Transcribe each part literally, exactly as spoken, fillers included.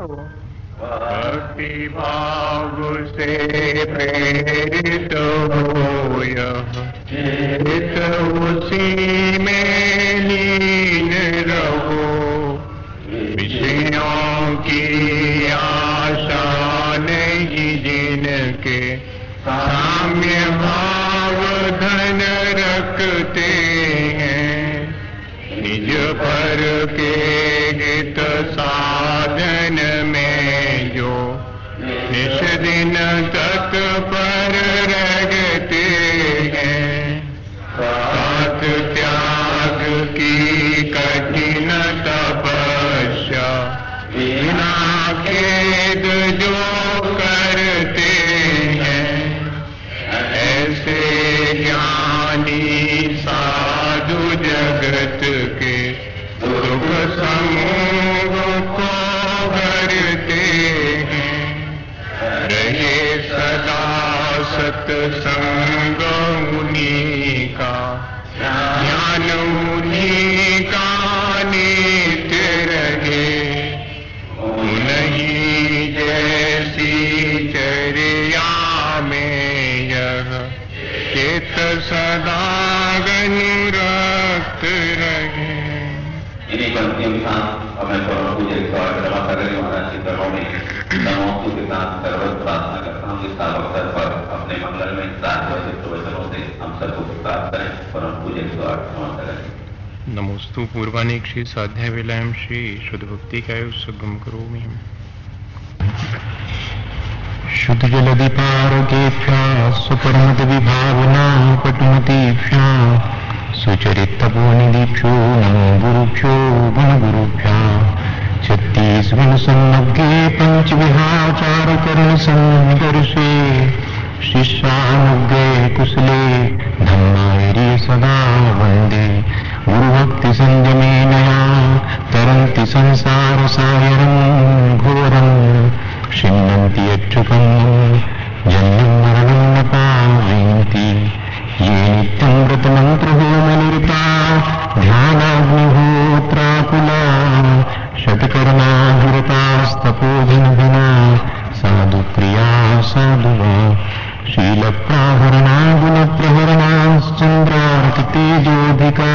भक्ति भाव से प्रेरित हो यह चित उसी में लीन रहो। विषयों की आशा नहीं जिनके साम्य भाव धन रखते हैं। निज पर के हित साधन में जो निश दिन तत्पर रहते हैं। साथ त्याग की कठिन तपस्या बिना खेद जो करते हैं। ऐसे ज्ञानी साधु जगत के दुख समूह को भरते हैं। रहे सदा सत्संग उन्हीं का, ज्ञान उन्हीं का नित्य रहे। उन्हीं जैसी चर्या में यह चित्त सदा अनुरक्त रहे। इन्हीं पंक्तियों के साथ और मैं परम पूज्य रमासागर महाराज की चरणों में नमोस्तु के साथ सर्वत्र प्रार्थना करता हूँ। इस अवसर पर अपने मंगल में सार्वजनिक वचनों से हम सबको प्राप्त करें। परम पूज्य रमासागर नमोस्तु पूर्वानेक्षी साध्या विलयम श्री शुद्ध भक्ति का सुगम करोमि हम। शुद्ध जलधिपारकेभ्या सुपरमत विभावना पटुमतीभ्या सुचरितपोनिदीभ्यो नमो गुरुभ्यो गुणगुरुभ्या। छत्तीस गुण सन्नगे पंच विहाचार कर्ण संदर्शे शिष्यानुगे कुशले धम्मायर्य सदा वंदे। गुरुभक्ति संयमे नया तरन्ति संसार सागरं घोरं। छिन्नन्ति यच्छुकं जन्मं मरणं न पावयन्ति। ये नित्यं व्रतमन्त्रहोमनिरता ध्यानाग्निहोत्राकुला। शतकर्माभिरतास्तपोधनघना साधुप्रिया साधुवा। शीलप्राहरणा गुणप्रहरणाश्चन्द्रार्कतेजोऽधिका।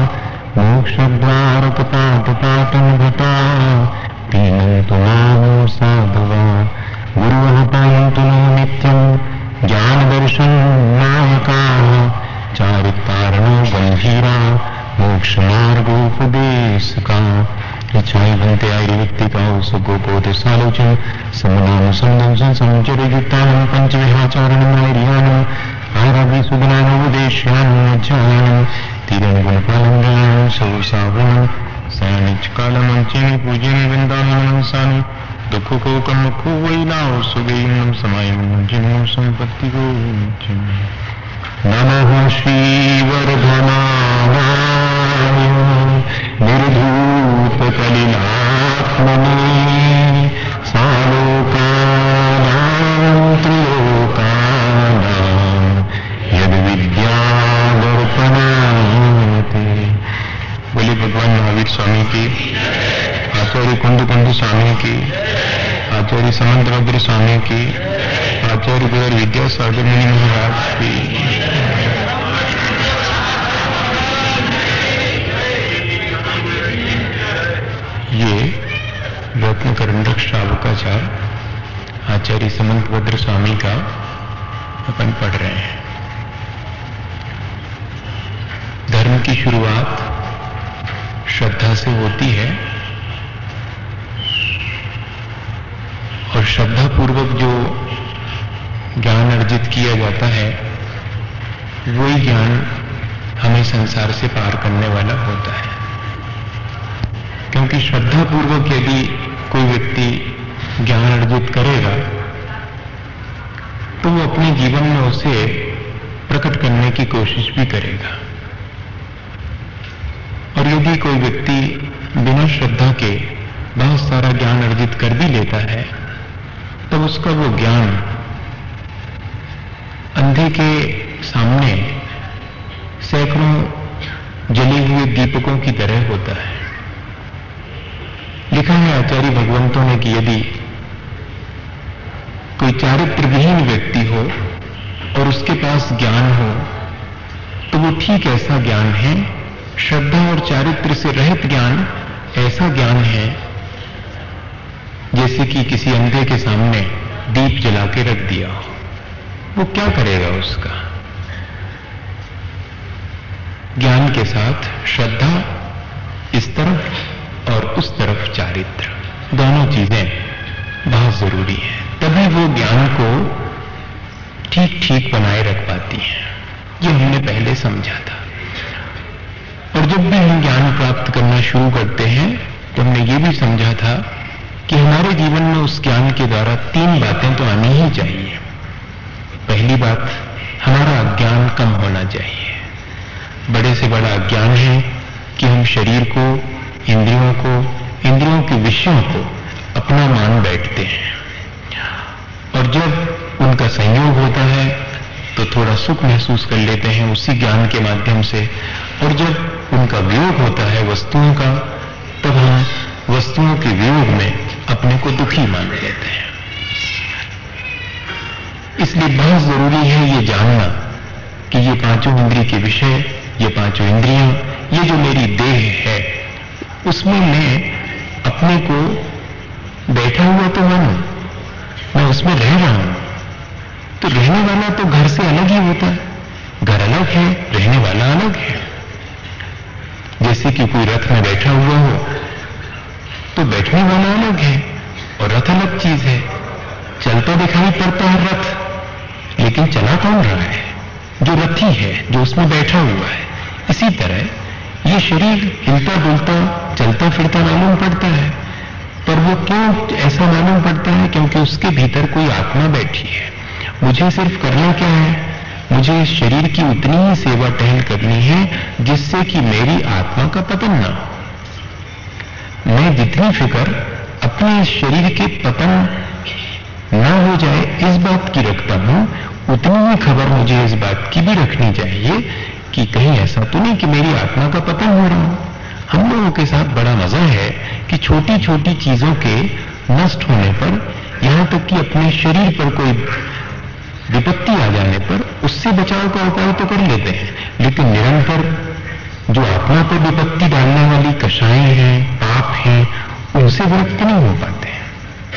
मोक्षद्वारकपाटपाटनभटा पीनन्तु मां साधवा। गुरुः पान्तु नो नित्यं ज्ञानदर्शन नायकाः। चारितारणो गम्भीरा मोक्षमार्गोपदेशका। इच्छाय भन्ते आयुर्वित्तिकाओ सुगोपोति सालोचन समनाम संदंसन संचरयुक्तानं पंचविहाचारणमायर्याणम् आयुर्विसुगुणानुपदेश्यानं अज्ञानं तीरं गुणपालं ज्ञानं सौसावनं सानिचकालमंचेन पूजन वृंदावनंसानि। दुख को कम खो वही लाओ सुगैनम समायम जिन्म संपत्ति को। नमः श्रीवरधमाय निर्धूत कलिलात्मने। सालोकानां त्रिलोकानां यद्विद्यादर्पणाते। बोले भगवान महावीर स्वामी की, आचार्य कुंद कुंद स्वामी की, आचार्य समंतभद्र स्वामी की, आचार्य गुरु विद्यासागर मुनि महाराज की। ये रत्नकरंडक श्रावकाचार आचार्य समंतभद्र स्वामी का अपन पढ़ रहे हैं। धर्म की शुरुआत श्रद्धा से होती है और श्रद्धा पूर्वक जो ज्ञान अर्जित किया जाता है वही ज्ञान हमें संसार से पार करने वाला होता है। क्योंकि श्रद्धा पूर्वक यदि कोई व्यक्ति ज्ञान अर्जित करेगा तो वो अपने जीवन में उसे प्रकट करने की कोशिश भी करेगा। और यदि कोई व्यक्ति बिना श्रद्धा के बहुत सारा ज्ञान अर्जित कर भी लेता है तब उसका वो ज्ञान अंधे के सामने सैकड़ों जले हुए दीपकों की तरह होता है। लिखा है आचार्य भगवंतों ने कि यदि कोई चारित्र विहीन व्यक्ति हो और उसके पास ज्ञान हो तो वो ठीक ऐसा ज्ञान है, श्रद्धा और चारित्र से रहित ज्ञान ऐसा ज्ञान है जैसे कि किसी अंधे के सामने दीप जला के रख दिया हो। वो क्या करेगा? उसका ज्ञान के साथ श्रद्धा इस तरफ और उस तरफ चारित्र, दोनों चीजें बहुत जरूरी है, तभी वो ज्ञान को ठीक ठीक बनाए रख पाती है। ये हमने पहले समझा था। और जब भी हम ज्ञान प्राप्त करना शुरू करते हैं तो हमने ये भी समझा था कि हमारे जीवन में उस ज्ञान के द्वारा तीन बातें तो आनी ही चाहिए। पहली बात, हमारा अज्ञान कम होना चाहिए। बड़े से बड़ा अज्ञान है कि हम शरीर को, इंद्रियों को, इंद्रियों के विषयों को अपना मान बैठते हैं, और जब उनका संयोग होता है तो थोड़ा सुख महसूस कर लेते हैं उसी ज्ञान के माध्यम से, और जब उनका वियोग होता है वस्तुओं का, तब हम वस्तुओं के वियोग में अपने को दुखी मान लेते हैं। इसलिए बहुत जरूरी है ये जानना कि ये पांचों इंद्रिय के विषय, ये पांचों इंद्रियां, ये जो मेरी देह है, उसमें मैं अपने को बैठा हुआ तो मानूं, मैं उसमें रह रहा हूं। तो रहने वाला तो घर से अलग ही होता है, घर अलग है, रहने वाला अलग है। जैसे कि कोई रथ में बैठा हुआ हो तो बैठने वाला अलग है और रथ अलग चीज है। चलता दिखाई पड़ता है रथ, लेकिन चला कौन रहा है? जो रथी है, जो उसमें बैठा हुआ है। इसी तरह ये शरीर हिलता डुलता चलता फिरता मालूम पड़ता है, पर वो क्यों ऐसा मालूम पड़ता है? क्योंकि उसके भीतर कोई आत्मा बैठी है। मुझे सिर्फ करना क्या है? मुझे इस शरीर की उतनी ही सेवा टहल करनी है जिससे कि मेरी आत्मा का पतन ना हो। मैं जितनी फिक्र अपने इस शरीर के पतन ना हो जाए इस बात की रखता हूं, उतनी ही खबर मुझे इस बात की भी रखनी चाहिए कि कहीं ऐसा तो नहीं कि मेरी आत्मा का पतन हो रहा हो। हम लोगों के साथ बड़ा मजा है कि छोटी छोटी चीजों के नष्ट होने पर, यहां तक कि अपने शरीर पर कोई विपत्ति आ जाने पर उससे बचाव का उपाय तो कर लेते हैं, लेकिन निरंतर जो आत्मा पर विपत्ति डालने वाली कषाएं हैं, पाप हैं, उनसे विरक्त नहीं हो पाते हैं।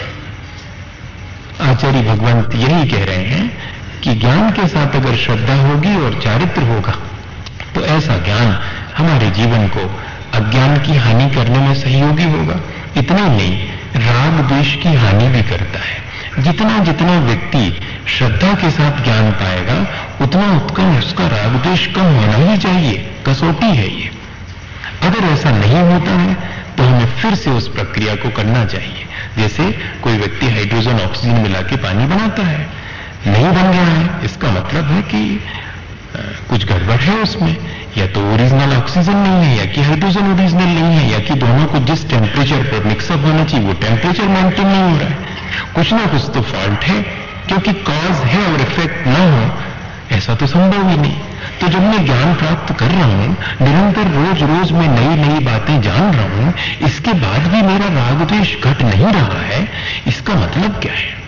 आचार्य भगवंत यही कह रहे हैं कि ज्ञान के साथ अगर श्रद्धा होगी और चारित्र होगा तो ऐसा ज्ञान हमारे जीवन को अज्ञान की हानि करने में सहयोगी होगा। इतना नहीं, राग द्वेष की हानि भी करता है। जितना जितना व्यक्ति श्रद्धा के साथ ज्ञान पाएगा उतना उतना उसका राग द्वेष कम होना ही चाहिए, कसौटी है ये। अगर ऐसा नहीं होता है तो हमें फिर से उस प्रक्रिया को करना चाहिए। जैसे कोई व्यक्ति हाइड्रोजन ऑक्सीजन मिला के पानी बनाता है, नहीं बन रहा है, इसका मतलब है कि आ, कुछ गड़बड़ है उसमें, या तो ओरिजिनल ऑक्सीजन नहीं है, या कि हाइड्रोजन ओरिजिनल नहीं है, या कि दोनों को जिस टेम्परेचर पर मिक्सअप होना चाहिए वो टेम्परेचर मेंटेन नहीं हो रहा है। कुछ ना कुछ तो फॉल्ट है, क्योंकि कॉज है और इफेक्ट ना हो ऐसा तो संभव ही नहीं। तो जब मैं ज्ञान प्राप्त कर रहा हूं, निरंतर रोज रोज मैं नई नई बातें जान रहा हूं, इसके बाद भी मेरा राग द्वेष घट नहीं रहा है, इसका मतलब क्या है?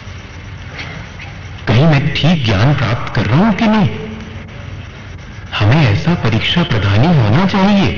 कहीं मैं ठीक ज्ञान प्राप्त कर रहा हूं कि नहीं? हमें ऐसा परीक्षा प्रधानी होना चाहिए।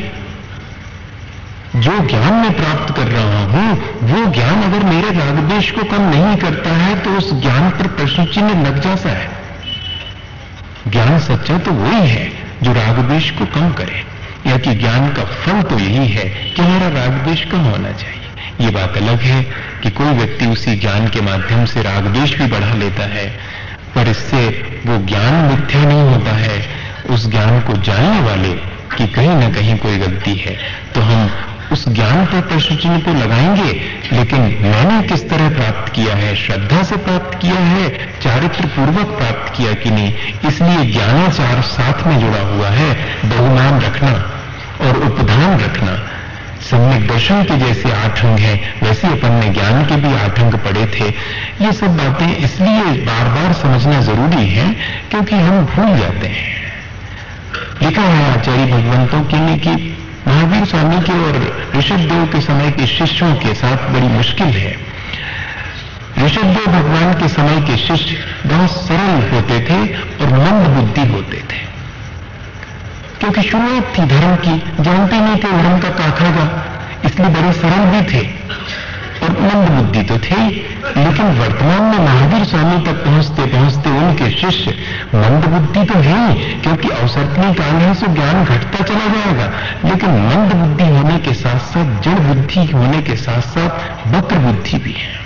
जो ज्ञान मैं प्राप्त कर रहा हूं वो ज्ञान अगर मेरे राग द्वेष को कम नहीं करता है तो उस ज्ञान पर प्रश्न चिन्ह लग जाता है। ज्ञान सच्चा तो वही है जो राग द्वेष को कम करे, या कि ज्ञान का फल तो यही है कि हमारा राग द्वेष कम होना चाहिए। ये बात अलग है कि कोई व्यक्ति उसी ज्ञान के माध्यम से राग द्वेष भी बढ़ा लेता है, पर इससे वो ज्ञान मिथ्या नहीं होता है। उस ज्ञान को जानने वाले कि कहीं ना कहीं कोई गलती है तो हम उस ज्ञान पर प्रश्न चिन्ह तो लगाएंगे, लेकिन मैंने किस तरह प्राप्त किया है? श्रद्धा से प्राप्त किया है, चारित्र पूर्वक प्राप्त किया कि नहीं? इसलिए ज्ञानाचार साथ में जुड़ा हुआ है। बहुमान रखना और उपधान रखना, सम्यक दर्शन के जैसे आठ अंग हैं वैसे अपन ने ज्ञान के भी आठ अंग पढ़े थे। ये सब बातें इसलिए बार बार समझना जरूरी है क्योंकि हम भूल जाते हैं। लिखा है आचार्य भगवंतों के लिए कि महावीर स्वामी के और ऋषभदेव के समय के शिष्यों के साथ बड़ी मुश्किल है। ऋषभदेव भगवान के समय के शिष्य बहुत सरल होते थे और मंद बुद्धि होते थे, क्योंकि शुरुआत थी धर्म की, जानते नहीं थे धर्म का काखागा, इसलिए बड़े सरल भी थे और मंद बुद्धि तो थे। लेकिन वर्तमान में महावीर स्वामी तक पहुंचते पहुंचते उनके शिष्य मंद बुद्धि तो है ही, क्योंकि अवसर्पणी काल है, सो ज्ञान घटता चला जाएगा, लेकिन मंद बुद्धि होने के साथ साथ, जड़ बुद्धि होने के साथ साथ वक्र बुद्धि भी है।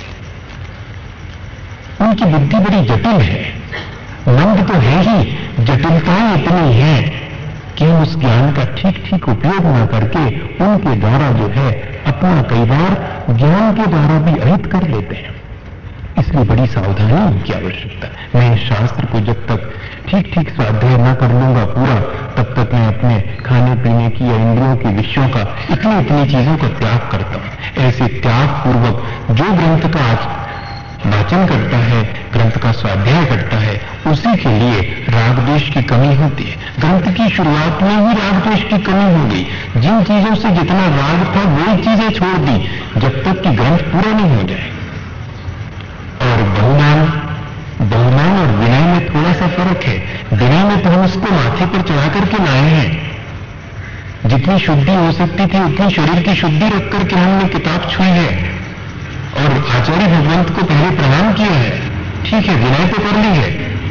उनकी बुद्धि बड़ी जटिल है। मंद तो है ही, जटिलताएं इतनी है कि हम उस ज्ञान का ठीक ठीक उपयोग न करके उनके द्वारा जो है अपना कई बार ज्ञान के द्वारा भी अहित कर लेते हैं। इसलिए बड़ी सावधानी की आवश्यकता है। मैं शास्त्र को जब तक ठीक ठीक स्वाध्याय न कर लूंगा पूरा, तब तक मैं अपने खाने पीने की या इंद्रियों के विषयों का, इतनी इतनी चीजों का त्याग करता हूं। ऐसे त्याग पूर्वक जो ग्रंथ का वाचन करता है, ग्रंथ का स्वाध्याय करता है, उसी के लिए राग द्वेष की कमी होती है। ग्रंथ की शुरुआत में ही राग द्वेष की कमी हो गई। जिन चीजों से जितना राग था वही चीजें छोड़ दी, जब तक कि ग्रंथ पूरा नहीं हो जाए। और बहुमान बहुमान और विनय में थोड़ा सा फर्क है। विनय में तो हम इसको माथे पर चढ़ा करके लाए हैं, जितनी शुद्धि हो सकती थी उतनी शरीर की शुद्धि रख करके हमने किताब छुई है और आचार्य भगवंत को पहले प्रणाम किया है। ठीक है, विनय तो कर ली है,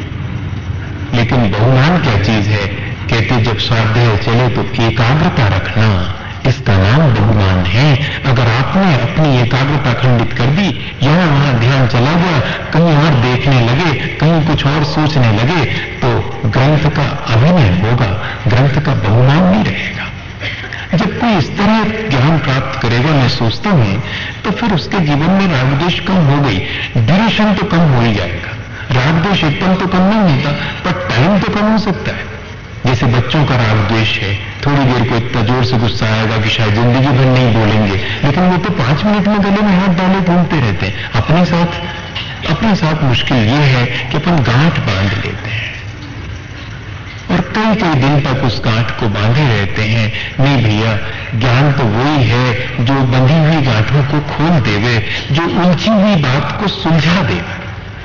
लेकिन बहुमान क्या चीज है? कहते जब स्वाध्याय चले तो एकाग्रता रखना, इसका नाम बहुमान है। अगर आपने अपनी एकाग्रता खंडित कर दी, यहां वहां ध्यान चला गया, कहीं और देखने लगे, कहीं कुछ और सोचने लगे, तो ग्रंथ का अभिनय होगा, ग्रंथ का बहुमान नहीं रहेगा। जब कोई इस तरह ज्ञान प्राप्त करेगा, मैं सोचता हूं, तो फिर उसके जीवन में रागद्वेष कम हो गई। ड्यूरेशन तो कम हो ही जाएगा। रागद्वेष एकदम तो कम नहीं होता, पर टाइम तो कम हो सकता है। जैसे बच्चों का रागद्वेष है, थोड़ी देर को इतना जोर से गुस्सा आएगा कि शायद जिंदगी भर नहीं बोलेंगे, लेकिन वो तो पांच मिनट में गले में हाथ डाले घूमते रहते हैं। अपने साथ अपने साथ मुश्किल ये है कि अपन गांठ बांध लेते हैं और कई कई दिन तक उस गांठ को बांधे रहते हैं। नहीं भैया, ज्ञान तो वही है जो बंधी हुई गांठों को खोल देवे, जो उलझी हुई बात को सुलझा देवे।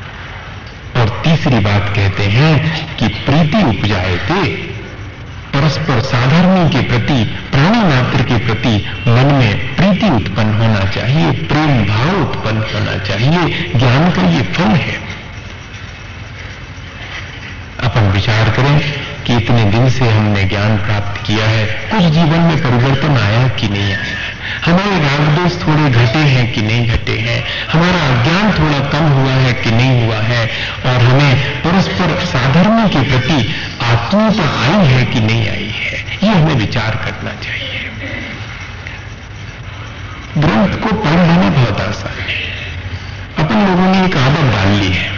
और तीसरी बात कहते हैं कि प्रीति उपजायते, परस्पर साधर्मी के प्रति, प्राणी मात्र के प्रति मन में प्रीति उत्पन्न होना चाहिए, प्रेम भाव उत्पन्न होना चाहिए। ज्ञान का ये फल है। अपन विचार करें कि इतने दिन से हमने ज्ञान प्राप्त किया है, कुछ जीवन में परिवर्तन आया कि नहीं आया है? हमारे रागद्वेष थोड़े घटे हैं कि नहीं घटे हैं? हमारा अज्ञान थोड़ा कम हुआ है कि नहीं हुआ है? और हमें परस्पर साधर्मी के प्रति आत्मीयता आई है कि नहीं आई है? ये हमें विचार करना चाहिए। ग्रंथ को पढ़ लेना बहुत आसान है। अपन लोगों ने एक आदत डाल ली है।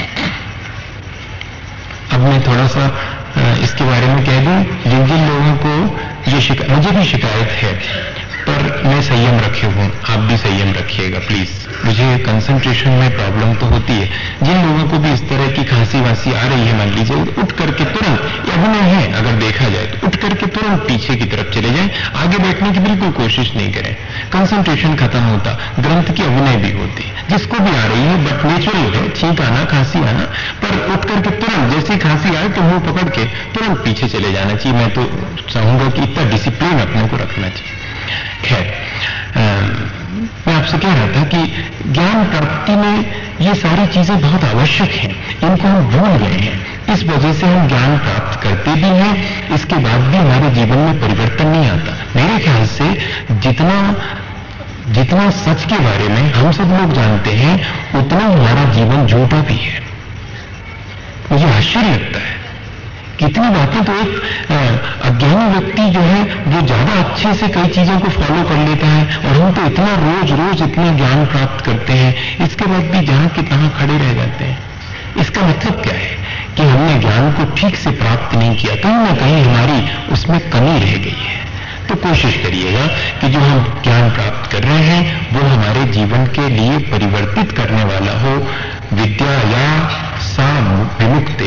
अब मैं थोड़ा सा इसके बारे में कह दूं, जिन जिन लोगों को ये शिकायत, मुझे भी शिकायत है, पर मैं संयम रखे हूं, आप भी संयम रखिएगा प्लीज। मुझे कंसंट्रेशन में प्रॉब्लम तो होती है। जिन लोगों को भी इस तरह की खांसी वासी आ रही है, मान लीजिए, उठ करके तुरंत, अभिनय है अगर देखा जाए तो, उठ करके तुरंत पीछे की तरफ चले जाएं। आगे बैठने की बिल्कुल कोशिश नहीं करें। कंसंट्रेशन खत्म होता, ग्रंथ की अभिनय भी होती। जिसको भी आ रही है, बट नेचुरल है, छींक आना, खांसी आना, पर उठ करके तुरंत जैसी खांसी आए तो मुंह पकड़ के तुरंत पीछे चले जाना चाहिए। मैं तो चाहूंगा कि इतना डिसिप्लिन अपने को रखना चाहिए। खैर, मैं आपसे कह रहा था कि ज्ञान प्राप्ति में ये सारी चीजें बहुत आवश्यक हैं, इनको हम भूल गए हैं। इस वजह से हम ज्ञान प्राप्त करते भी हैं, इसके बाद भी हमारे जीवन में परिवर्तन नहीं आता। मेरे ख्याल से जितना जितना सच के बारे में हम सब लोग जानते हैं, उतना हमारा जीवन झूठा भी है। मुझे आश्चर्य लगता है, कितनी बातें तो एक अज्ञानी व्यक्ति जो है वो ज्यादा अच्छे से कई चीजों को फॉलो कर लेता है, और हम तो इतना रोज रोज इतना ज्ञान प्राप्त करते हैं, इसके बाद भी जहां के तहां खड़े रह जाते हैं। इसका मतलब क्या है कि हमने ज्ञान को ठीक से प्राप्त नहीं किया, कहीं ना कहीं हमारी उसमें कमी रह गई है। तो कोशिश करिएगा कि जो हम ज्ञान प्राप्त कर रहे हैं वो हमारे जीवन के लिए परिवर्तित करने वाला हो। विद्या या सा विमुक्ते,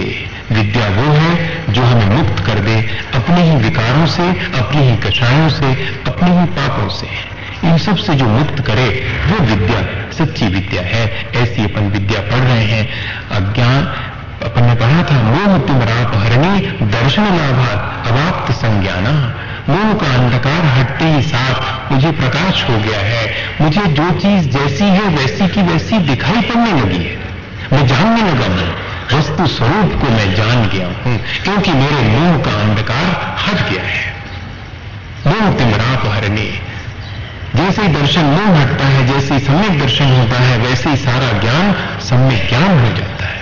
विद्या वो है जो हमें मुक्त कर दे अपने ही विकारों से, अपनी ही कषायों से, अपने ही पापों से। इन सब से जो मुक्त करे वो विद्या सच्ची विद्या है। ऐसी अपन विद्या पढ़ रहे हैं। अज्ञान अपन ने पढ़ा था, मोह तिमिराप हरणी दर्शन लाभात अवाप्त संज्ञाना। मोह का अंधकार हटते ही साथ मुझे प्रकाश हो गया है। मुझे जो चीज जैसी है वैसी की वैसी दिखाई पड़ने लगी है। मैं जानने लगा हूं, वस्तु स्वरूप को मैं जान गया हूं, क्योंकि मेरे मोह का अंधकार हट गया है। मोह तिमिराप हरणी, जैसे ही दर्शन मोह हटता है, जैसे ही सम्यक दर्शन होता है, वैसे ही सारा ज्ञान सम्यक ज्ञान हो जाता है।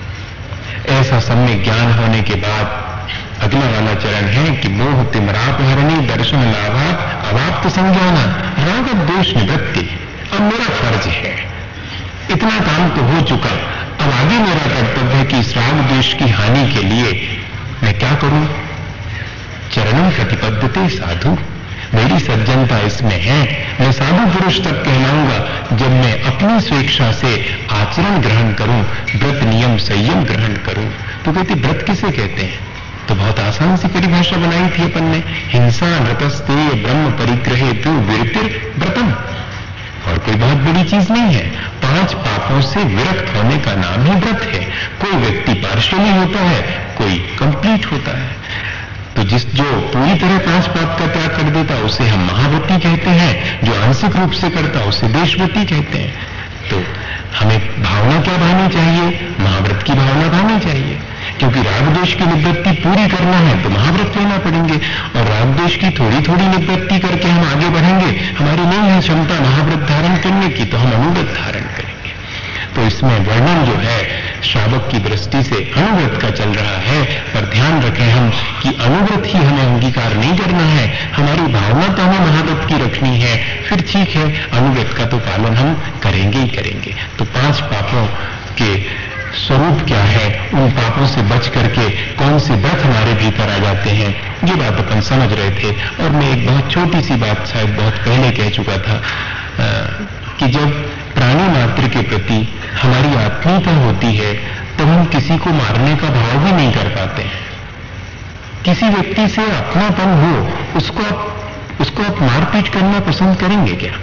ऐसा सम्यक ज्ञान होने के बाद अगला वाला चरण है कि मोह तिमिराप हरणी दर्शन लाभात अवाप्त संज्ञाना राग द्वेष निवृत्ति। अब मेरा फर्ज है, इतना काम तो हो चुका, अब आगे मेरा कर्तव्य है कि इस राग द्वेष की हानि के लिए मैं क्या करूं? चरणों प्रतिपद्यते साधु, मेरी सज्जनता इसमें है। मैं साधु पुरुष तब कहलाऊंगा जब मैं अपनी स्वेच्छा से आचरण ग्रहण करूं, व्रत नियम संयम ग्रहण करूं। तो कहते व्रत किसे कहते हैं? तो बहुत आसान सी परिभाषा बनाई थी अपन ने, हिंसा नृतस्ते ब्रह्म परिग्रहे तो विरतिर व्रतम। और कोई बहुत बड़ी चीज नहीं है। पांच पापों से विरक्त होने का नाम ही व्रत है। कोई व्यक्ति पार्शियली होता है, कोई कंप्लीट होता है। तो जिस जो पूरी तरह पांच पाप का त्याग कर देता उसे हम महाव्रती कहते हैं, जो आंशिक रूप से करता उसे देशव्रती कहते हैं। तो हमें भावना क्या भानी चाहिए? महाव्रत की भावना भानी चाहिए, क्योंकि रागद्वेष की निवृत्ति पूरी करना है तो महाव्रत लेना पड़ेंगे। और रागद्वेष की थोड़ी थोड़ी निवृत्ति करके हम आगे बढ़ेंगे, हमारी नहीं है क्षमता महाव्रत धारण करने की, तो हम अनुव्रत धारण करेंगे। तो इसमें वर्णन जो है श्रावक की दृष्टि से अनुव्रत का चल रहा है। पर ध्यान रखें हम कि अनुव्रत ही हमें अंगीकार नहीं करना है, हमारी भावना तो हमें महाव्रत की रखनी है। फिर ठीक है, अनुव्रत का तो पालन हम करेंगे ही करेंगे। तो पांच पापों के स्वरूप क्या है, उन पापों से बच करके कौन से व्रत हमारे भीतर आ जाते हैं, ये बात अपन समझ रहे थे। और मैं एक बहुत छोटी सी बात शायद बहुत पहले कह चुका था आ, कि जब प्राणी मात्र के प्रति हमारी आत्मीयता होती है तब हम किसी को मारने का भाव भी नहीं कर पाते हैं। किसी व्यक्ति से अपनापन हो, उसको आप उसको आप मारपीट करना पसंद करेंगे क्या?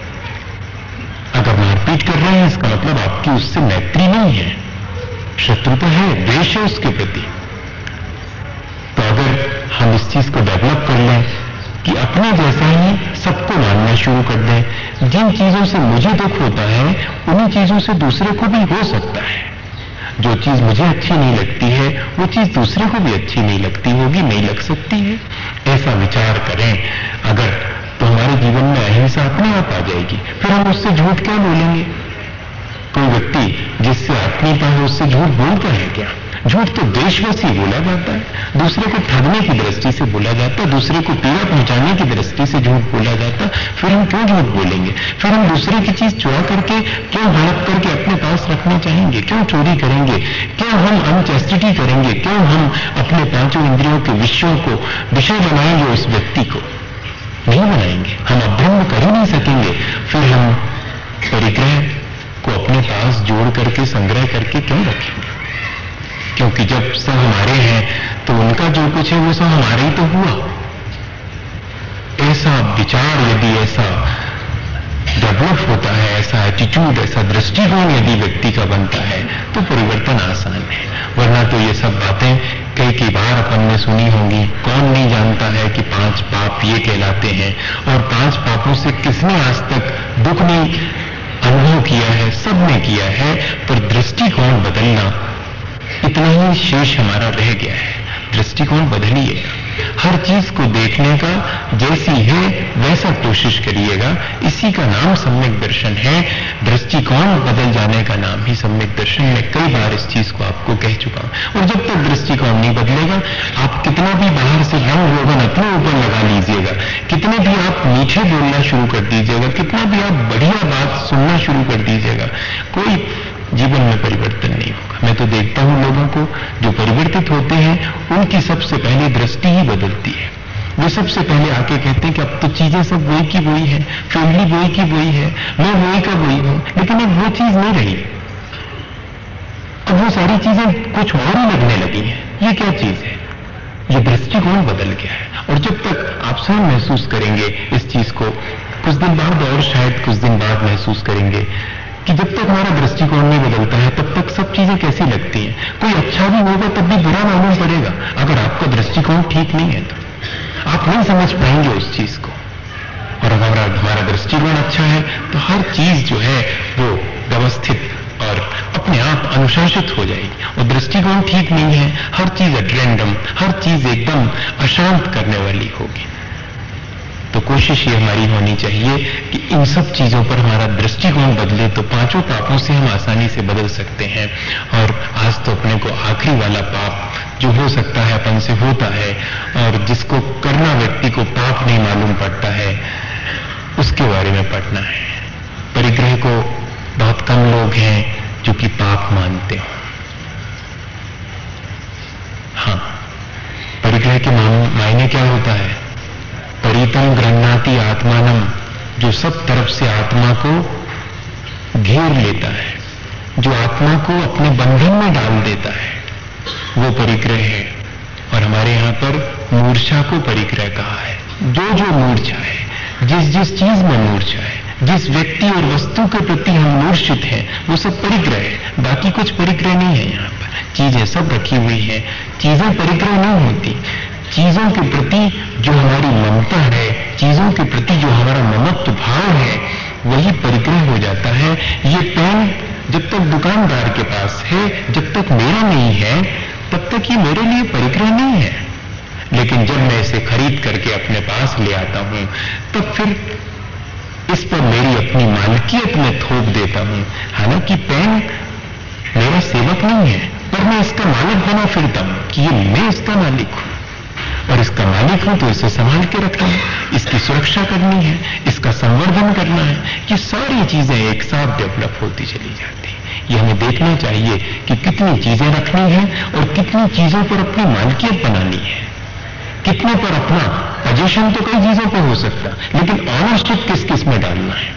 अगर मारपीट कर रहे हैं इसका मतलब आपकी उससे मैत्री नहीं है, शत्रुता है, द्वेष है उसके प्रति। तो अगर हम इस चीज को डेवलप कर लें कि अपने जैसा ही सबको मानना शुरू कर दें, जिन चीजों से मुझे दुख होता है उन्हीं चीजों से दूसरे को भी हो सकता है। जो चीज मुझे अच्छी नहीं लगती है वो चीज दूसरे को भी अच्छी नहीं लगती होगी, नहीं लग सकती है। ऐसा विचार करें अगर, तो हमारे जीवन में अहिंसा अपने आप आ जाएगी। फिर हम उससे झूठ क्या बोलेंगे? कोई व्यक्ति जिससे आत्मीयता है उससे झूठ बोलता है क्या? झूठ तो देशवश ही बोला जाता है, दूसरे को ठगने की दृष्टि से बोला जाता है, दूसरे को पीड़ा पहुंचाने की दृष्टि से झूठ बोला जाता है। फिर हम क्यों झूठ बोलेंगे? फिर हम दूसरे की चीज चुरा करके क्यों हड़प करके अपने पास रखना चाहेंगे? क्यों चोरी करेंगे? क्यों हम अनचेस्टिटी करेंगे? क्यों हम अपने पांचों इंद्रियों के विषयों को विषय बनाएंगे? उस व्यक्ति को नहीं बनाएंगे, हम अभ्रम कर ही नहीं सकेंगे। फिर हम परिग्रह को अपने पास जोड़ करके संग्रह करके क्यों रखेंगे? क्योंकि जब सब हमारे हैं तो उनका जो कुछ है वो सब हमारे ही तो हुआ। ऐसा विचार यदि ऐसा डेवलप होता है, ऐसा एटीट्यूड, ऐसा दृष्टिकोण यदि व्यक्ति का बनता है तो परिवर्तन आसान है। वरना तो ये सब बातें कई कई बार अपन ने सुनी होंगी। कौन नहीं जानता है कि पांच पाप ये कहलाते हैं, और पांच पापों से किसने आज तक दुख नहीं अनुभव किया है? सबने किया है। पर दृष्टिकोण बदलना इतना ही शेष हमारा रह गया है। दृष्टिकोण बदलिए, हर चीज को देखने का जैसी है वैसा कोशिश करिएगा। इसी का नाम सम्यक दर्शन है। दृष्टिकोण बदल जाने का नाम ही सम्यक दर्शन। मैं कई बार इस चीज को आपको कह चुका हूं। और जब तक दृष्टिकोण नहीं बदलेगा, आप कितना भी बाहर से रंग रोगन अपने ऊपर लगा लीजिएगा, कितने भी आप मीठे बोलना शुरू कर दीजिएगा, कितना भी आप बढ़िया बात सुनना शुरू कर दीजिएगा, कोई जीवन में परिवर्तन नहीं होगा। मैं तो देखता हूं लोगों को जो परिवर्तित होते हैं उनकी सबसे पहले दृष्टि ही बदलती है। वो सबसे पहले आके कहते हैं कि अब तो चीजें सब वही की वही है, फैमिली वही की वही है, मैं वही का वही हूं, लेकिन अब वो चीज नहीं रही। अब वो वो सारी चीजें कुछ और ही लगने लगी हैं। ये क्या चीज है? ये दृष्टिकोण बदल गया है। और जब तक आप स्वयं महसूस करेंगे इस चीज को, कुछ दिन बाद और शायद कुछ दिन बाद महसूस करेंगे कि जब तक हमारा दृष्टिकोण नहीं बदलता है तब तक सब चीजें कैसी लगती हैं। कोई अच्छा भी होगा तब भी बुरा मालूम पड़ेगा। अगर आपका दृष्टिकोण ठीक नहीं है तो आप नहीं समझ पाएंगे उस चीज को। और अगर हमारा दृष्टिकोण अच्छा है तो हर चीज जो है वो व्यवस्थित और अपने आप अनुशासित हो जाएगी। और दृष्टिकोण ठीक नहीं है, हर चीज एट रैंडम, हर चीज एकदम अशांत करने वाली होगी। तो कोशिश ये हमारी होनी चाहिए कि इन सब चीजों पर हमारा दृष्टिकोण बदले तो पांचों पापों से हम आसानी से बदल सकते हैं। और आज तो अपने को आखिरी वाला पाप जो हो सकता है अपन से होता है, और जिसको करना व्यक्ति को पाप नहीं मालूम पड़ता है, उसके बारे में पढ़ना है। परिग्रह को बहुत कम लोग हैं जो कि पाप मानते हो। हाँ, परिग्रह के मायने क्या होता है? परितम गृह्णाति आत्मानम, जो सब तरफ से आत्मा को घेर लेता है, जो आत्मा को अपने बंधन में डाल देता है, वो परिग्रह है। और हमारे यहां पर मूर्छा को परिग्रह कहा है। जो जो मूर्छा है, जिस जिस चीज में मूर्छा है, जिस व्यक्ति और वस्तु के प्रति हम मूर्छित हैं, वो सब परिग्रह है। बाकी कुछ परिग्रह नहीं है। यहाँ पर चीजें सब रखी हुई हैं, चीजें परिग्रह नहीं होती। चीजों के प्रति जो हमारी ममता है, चीजों के प्रति जो हमारा ममत्व भाव है, वही परिग्रह हो जाता है। ये पेन जब तक दुकानदार के पास है, जब तक मेरा नहीं है, तब तक ये मेरे लिए परिग्रह नहीं है। लेकिन जब मैं इसे खरीद करके अपने पास ले आता हूं, तब फिर इस पर मेरी अपनी मालिकियत में थोप देता हूं। हालांकि पेन मेरा सेवक नहीं है, पर मैं इसका मालिक बना फिरता हूं कि ये मैं इसका मालिक हूं, और इसका मालिक हूं तो इसे संभाल के रखना है, इसकी सुरक्षा करनी है, इसका संवर्धन करना है। ये सारी चीजें एक साथ डेवलप होती चली जाती है। ये हमें देखना चाहिए कि कितनी चीजें रखनी है और कितनी चीजों पर अपनी मालिकियत बनानी है। कितने पर अपना पोजीशन तो कई चीजों पर हो सकता, लेकिन ऑनरशिप किस किस में डालना है।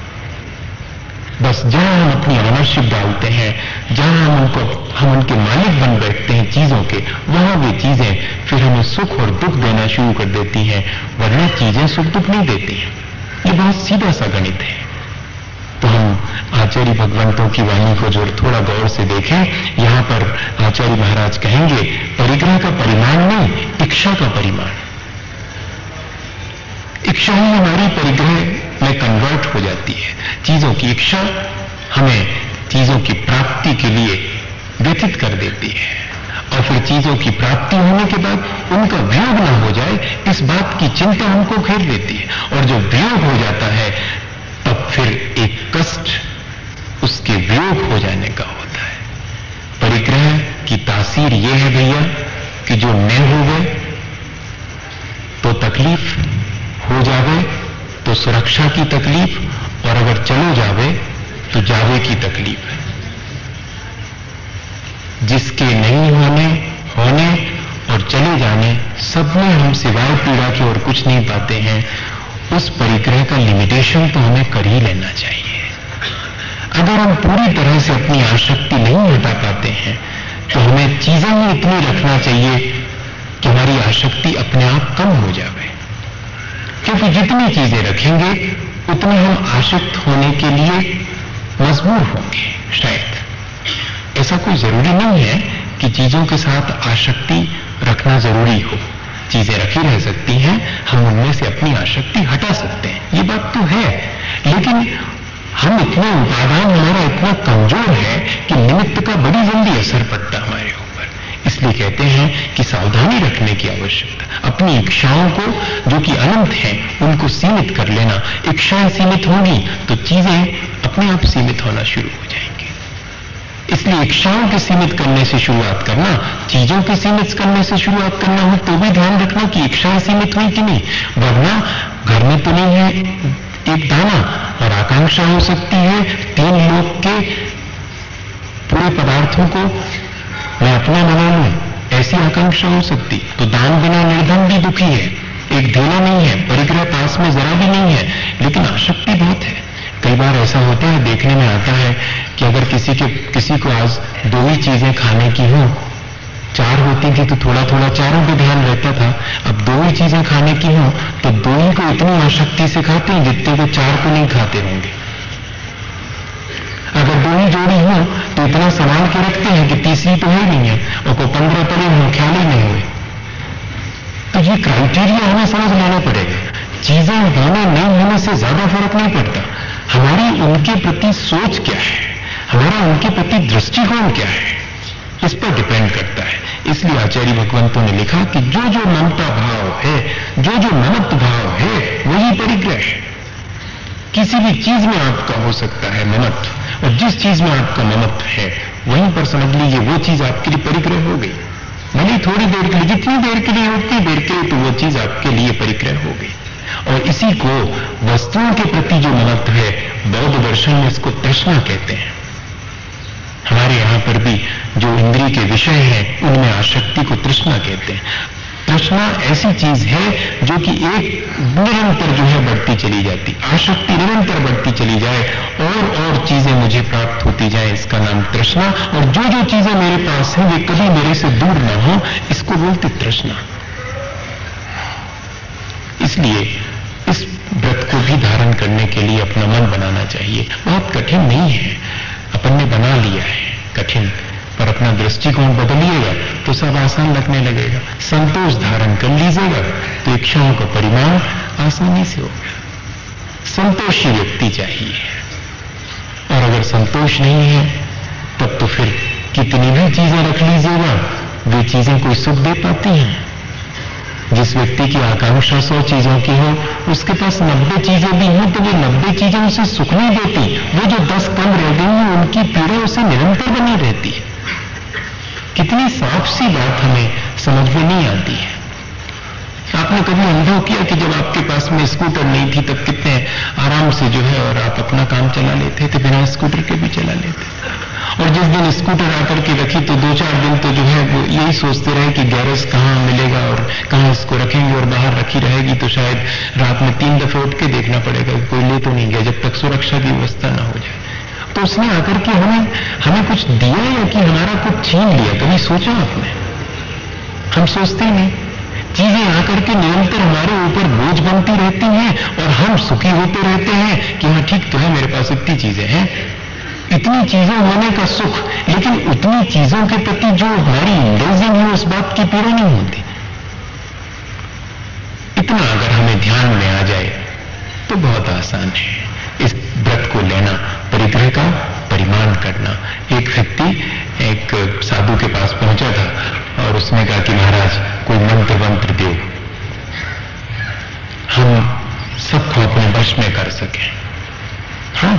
बस जहां हम अपनी ऑनरशिप डालते हैं, जहां हम उनको हम उनके मालिक बन बैठते हैं चीजों के, वहां वे चीजें फिर हमें सुख और दुख देना शुरू कर देती हैं, वरना चीजें सुख दुख नहीं देती हैं। ये बहुत सीधा सा गणित है। तो हम आचार्य भगवंतों की वाणी को जो थोड़ा गौर से देखें, यहां पर आचार्य महाराज कहेंगे परिग्रह का परिमाण नहीं, इच्छा का परिमाण। इच्छा ही हमारी परिग्रह में कन्वर्ट हो जाती है। चीजों की इच्छा हमें चीजों की प्राप्ति के लिए व्यथित कर देती है, और फिर चीजों की प्राप्ति होने के बाद उनका वियोग न हो जाए, इस बात की चिंता हमको घेर लेती है। और जब वियोग हो जाता है तब फिर एक कष्ट उसके वियोग हो जाने का होता है। परिग्रह की तासीर यह है भैया कि जो न हो गए तो तकलीफ, हो जावे तो सुरक्षा की तकलीफ, और अगर चलो जावे तो जावे की तकलीफ है। जिसके नहीं होने होने और चले जाने, सब में हम सिवाय पीड़ा के और कुछ नहीं पाते हैं। उस परिग्रह का लिमिटेशन तो हमें कर ही लेना चाहिए। अगर हम पूरी तरह से अपनी आसक्ति नहीं हटा पाते हैं तो हमें चीजें ही इतनी रखना चाहिए कि हमारी आसक्ति अपने आप कम हो जाए। क्योंकि जितनी चीजें रखेंगे उतने हम आसक्त होने के लिए मजबूर होंगे। शायद ऐसा कोई जरूरी नहीं है कि चीजों के साथ आसक्ति रखना जरूरी हो। चीजें रखी रह सकती हैं, हम उनमें से अपनी आसक्ति हटा सकते हैं, ये बात तो है। लेकिन हम इतने उपादान, हमारा इतना कमजोर है कि निमित्त का बड़ी जल्दी असर पड़ता है हमारे ऊपर। इसलिए कहते हैं कि सावधानी रखने की आवश्यकता। अपनी इच्छाओं को जो कि अनंत हैं उनको सीमित कर लेना। इच्छाएं सीमित होंगी तो चीजें अपने आप सीमित होना शुरू हो जाएंगी। इसलिए इच्छाओं के सीमित करने से शुरुआत करना, चीजों के सीमित करने से शुरुआत करना हो तो भी ध्यान रखना कि इच्छाएं सीमित हुई कि नहीं। वरना घर में तो नहीं है एक दाना, और आकांक्षा हो सकती है तीन लोग के पूरे पदार्थों को मैं अपना बना लूं, ऐसी आकांक्षा हो सकती। तो दान बिना निर्धन भी दुखी है, एक ढीला नहीं है, परिग्रह पास में जरा भी नहीं है, लेकिन आसक्ति बहुत है। कई बार ऐसा होता है, देखने में आता है कि अगर किसी किसी के किसी को आज दो ही चीजें खाने की हो, चार होती थी तो थोड़ा थोड़ा चारों पे ध्यान रहता था, अब दो ही चीजें खाने की हो तो दो ही को इतनी आसक्ति से खाते हैं जितने को चार को नहीं खाते होंगे। अगर दो ही जोड़ी हो तो इतना संभाल के रखते हैं कि तीसरी तो है नहीं है, और को पंद्रह पड़े हो ख्याल ही नहीं हुए। तो ये क्राइटेरिया हमें समझ लेना पड़ेगा। चीजें होने नहीं होने से ज्यादा फर्क नहीं पड़ता, हमारी उनके प्रति सोच क्या है, हमारा उनके प्रति दृष्टिकोण क्या है, इस पर डिपेंड करता है। इसलिए आचार्य भगवंतों ने लिखा कि जो जो ममता भाव है, जो जो ममत्व भाव है, वही परिग्रह है। किसी भी चीज में आपका हो सकता है ममत्व, और जिस चीज में आपका ममत्व है वहीं पर समझ लीजिए वो चीज आपके लिए परिग्रह हो गई। भले थोड़ी देर के लिए, जितनी देर के लिए उतनी देर के लिए, तो वो चीज आपके लिए परिग्रह हो गई। और इसी को वस्तुओं के प्रति जो महत्व है, बौद्ध दर्शन में इसको तृष्णा कहते हैं। हमारे यहां पर भी जो इंद्रिय के विषय हैं उनमें आसक्ति को तृष्णा कहते हैं। तृष्णा ऐसी चीज है जो कि एक निरंतर जो है बढ़ती चली जाती, आसक्ति निरंतर बढ़ती चली जाए, और और चीजें मुझे प्राप्त होती जाए, इसका नाम तृष्णा। और जो जो चीजें मेरे पास हैं वे कभी मेरे से दूर ना हो, इसको बोलते तृष्णा। इसलिए इस व्रत को भी धारण करने के लिए अपना मन बनाना चाहिए। बहुत कठिन नहीं है, अपन ने बना लिया है कठिन, पर अपना दृष्टिकोण बदलिएगा तो सब आसान लगने लगेगा। संतोष धारण कर लीजिएगा तो इच्छाओं का परिमाण आसानी से होगा। संतोषी व्यक्ति चाहिए, और अगर संतोष नहीं है तब तो फिर कितनी भी चीजें रख लीजिएगा, वे चीजें कोई सुख दे पाती हैं। जिस व्यक्ति की आकांक्षा सौ चीजों की हो, उसके पास नब्बे चीजें भी हों तो वो नब्बे चीजें उसे सुख नहीं देती, वो जो दस कम रह गई हैं उनकी पीड़ा उसे निरंतर बनी रहती है। कितनी साफ सी बात हमें समझ में नहीं आती है। आपने कभी अनुभव किया कि जब आपके पास में स्कूटर नहीं थी तब कितने आराम से जो है और आप अपना काम चला लेते थे, बिना स्कूटर के भी चला लेते, और जिस दिन स्कूटर आकर के रखी तो दो चार दिन तो जो है वो यही सोचते रहे कि गैरेज कहाँ मिलेगा और कहाँ इसको रखेंगे, और बाहर रखी रहेगी तो शायद रात में तीन दफे उठ के देखना पड़ेगा, कोई ले तो नहीं गया, जब तक सुरक्षा की व्यवस्था ना हो जाए। तो उसने आकर के हमें हमें कुछ दिया या कि हमारा कुछ छीन लिया, कभी सोचा आपने? हम सोचते ही नहीं। चीजें आकर के निरंतर हमारे ऊपर बोझ बनती रहती हैं और हम सुखी होते रहते हैं कि हाँ ठीक तो है, मेरे पास इतनी चीजें हैं, इतनी चीजें होने का सुख, लेकिन उतनी चीजों के प्रति जो हमारी इंडल्जिंग है उस बात की पीड़ा नहीं होती। इतना अगर हमें ध्यान में आ जाए तो बहुत आसान है इस व्रत को लेना, परिग्रह का परिमाण करना। एक व्यक्ति एक साधु के पास पहुंचा था और उसने कहा कि महाराज कोई मंत्र मंत्र दो, हम सबको अपने वश में कर सके। हाँ,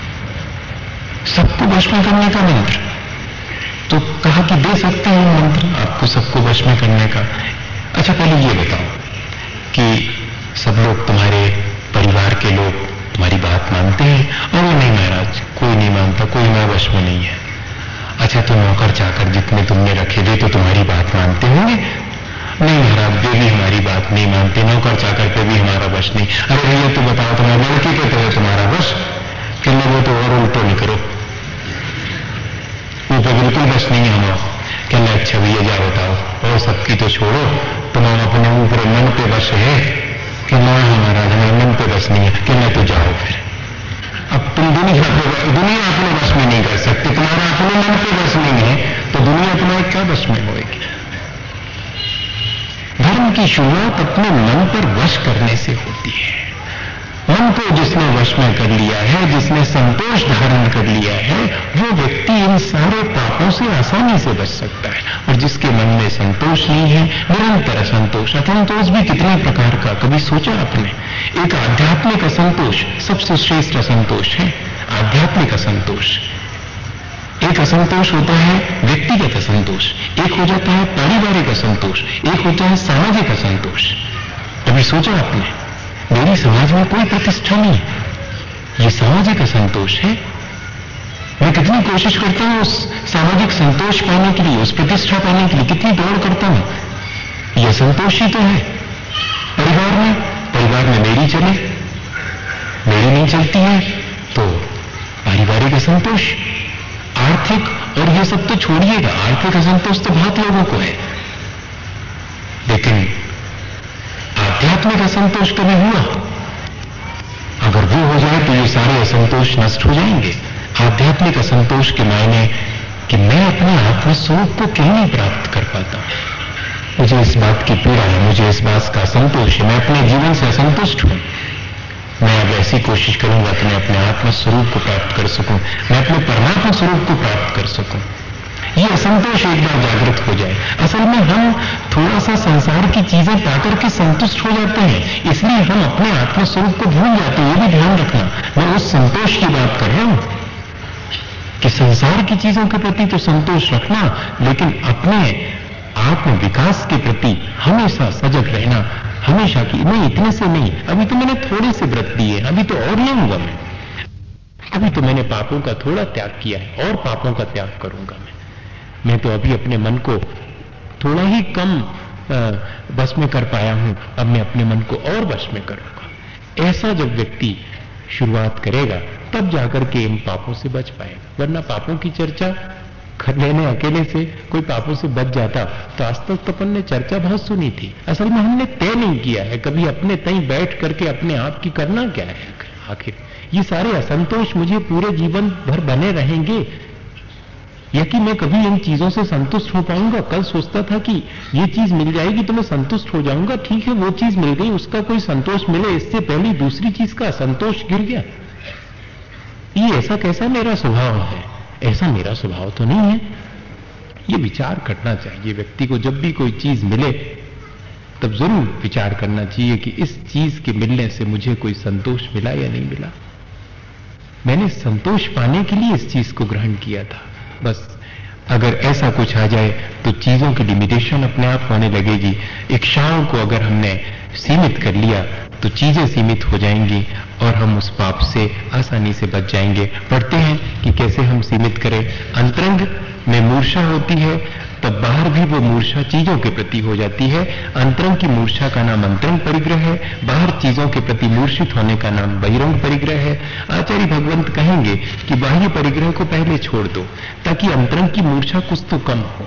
सबको वश में करने का मंत्र। तो कहा कि दे सकते हैं मंत्र आपको सबको वश में करने का। अच्छा पहले ये बताओ कि सब लोग, तुम्हारे परिवार के लोग तुम्हारी बात मानते हैं? और नहीं महाराज, कोई नहीं मानता, कोई मेरे वश में नहीं है। अच्छा तो नौकर चाकर जितने तुमने रखे थे तो तुम्हारी बात मानते होंगे? नहीं महाराज, वे भी हमारी बात नहीं मानते, नौकर चाकर पे भी हमारा वश नहीं। अरे भैया तो बताओ, तुम्हारे लड़के पे तो है तुम्हारा वश? कहने वो तो और उल्टो नहीं करो, वो तो बिल्कुल वश नहीं है हमारा। कहना अच्छा भैया जा बताओ, और सबकी तो छोड़ो, तुम अपने ऊपर मन पे वश है कि ना महाराज हमारे मन पे वश नहीं है। कहना तो जाओ फिर, अब तुम दुनिया दुनिया अपने वश में नहीं कर सकते, तुम्हारा अपने मन पे वश नहीं है तो दुनिया तुम्हारे क्या वश में होगी? धर्म की शुरुआत अपने मन पर वश करने से होती है। मन को जिसने वश में कर लिया है, जिसने संतोष धारण कर लिया है, वो व्यक्ति इन सारे पापों से आसानी से बच सकता है। और जिसके मन में संतोष नहीं है, निरंतर असंतोष, असंतोष भी कितने प्रकार का, कभी सोचा आपने? एक आध्यात्मिक असंतोष सबसे श्रेष्ठ असंतोष है, आध्यात्मिक असंतोष। एक असंतोष होता है व्यक्तिगत असंतोष, एक हो जाता है पारिवारिक असंतोष, एक होता है सामाजिक असंतोष। कभी सोचा आपने मेरी समाज में कोई प्रतिष्ठा नहीं, ये सामाजिक असंतोष है। मैं कितनी कोशिश करता हूं उस सामाजिक संतोष पाने के लिए, उस प्रतिष्ठा पाने के लिए कितनी दौड़ करता हूं, यह संतोष ही तो है। परिवार में परिवार में मेरी चले, मेरी नहीं चलती है तो पारिवारिक असंतोष। आर्थिक और ये सब तो छोड़िएगा, आर्थिक असंतोष तो बहुत लोगों को है, लेकिन आध्यात्मिक असंतोष कभी हुआ? अगर वो हो जाए तो ये सारे असंतोष नष्ट हो जाएंगे। आध्यात्मिक असंतोष के मायने कि मैं अपने आत्मस्वरूप को क्यों नहीं प्राप्त कर पाता, मुझे इस बात की पीड़ा है, मुझे इस बात का असंतोष है, मैं अपने जीवन से असंतुष्ट हूं। मैं अब ऐसी कोशिश करूंगा कि मैं अपने आत्म स्वरूप को प्राप्त कर सकूं, मैं अपने परमात्मा स्वरूप को प्राप्त कर सकूं। ये असंतोष एक बार जागृत हो जाए। असल में हम थोड़ा सा संसार की चीजें पाकर के संतुष्ट हो जाते हैं, इसलिए हम अपने आत्म स्वरूप को भूल जाते हैं। ये भी ध्यान रखना, मैं उस संतोष की बात कर रहा हूं कि संसार की चीजों के प्रति तो संतोष रखना, लेकिन अपने आत्म विकास के प्रति हमेशा सजग रहना, हमेशा की नहीं, इतने से नहीं, अभी तो मैंने थोड़े से व्रत दिए, अभी तो और लूंगा मैं, अभी तो मैंने पापों का थोड़ा त्याग किया है और पापों का त्याग करूंगा मैं मैं तो अभी अपने मन को थोड़ा ही कम बस में कर पाया हूं, अब मैं अपने मन को और वश में करूंगा। ऐसा जब व्यक्ति शुरुआत करेगा तब जाकर के इन पापों से बच पाएगा, वरना पापों की चर्चा कर लेने अकेले से कोई पापों से बच जाता तो आज तक तो अपन ने चर्चा बहुत सुनी थी। असल में हमने तय नहीं किया है कभी अपने तय बैठ करके अपने आप की करना क्या है आखिर। ये सारे असंतोष मुझे पूरे जीवन भर बने रहेंगे या कि मैं कभी इन चीजों से संतुष्ट हो पाऊंगा? कल सोचता था कि ये चीज मिल जाएगी तो मैं संतुष्ट हो जाऊंगा, ठीक है वो चीज मिल गई, उसका कोई संतोष मिले इससे पहले दूसरी चीज का संतोष गिर गया। ये ऐसा कैसा मेरा स्वभाव है? ऐसा मेरा स्वभाव तो नहीं है। ये विचार करना चाहिए व्यक्ति को, जब भी कोई चीज मिले तब जरूर विचार करना चाहिए कि इस चीज के मिलने से मुझे कोई संतोष मिला या नहीं मिला। मैंने संतोष पाने के लिए इस चीज को ग्रहण किया था, बस अगर ऐसा कुछ आ जाए तो चीजों की लिमिटेशन अपने आप होने लगेगी। इच्छाओं को अगर हमने सीमित कर लिया तो चीजें सीमित हो जाएंगी और हम उस पाप से आसानी से बच जाएंगे। पढ़ते हैं कि कैसे हम सीमित करें। अंतरंग में मूर्छा होती है तब बाहर भी वो मूर्छा चीजों के प्रति हो जाती है। अंतरंग की मूर्छा का नाम अंतरंग परिग्रह है, बाहर चीजों के प्रति मूर्छित होने का नाम बहिरंग परिग्रह है। आचार्य भगवंत कहेंगे कि बाह्य परिग्रह को पहले छोड़ दो ताकि अंतरंग की मूर्छा कुछ तो कम हो।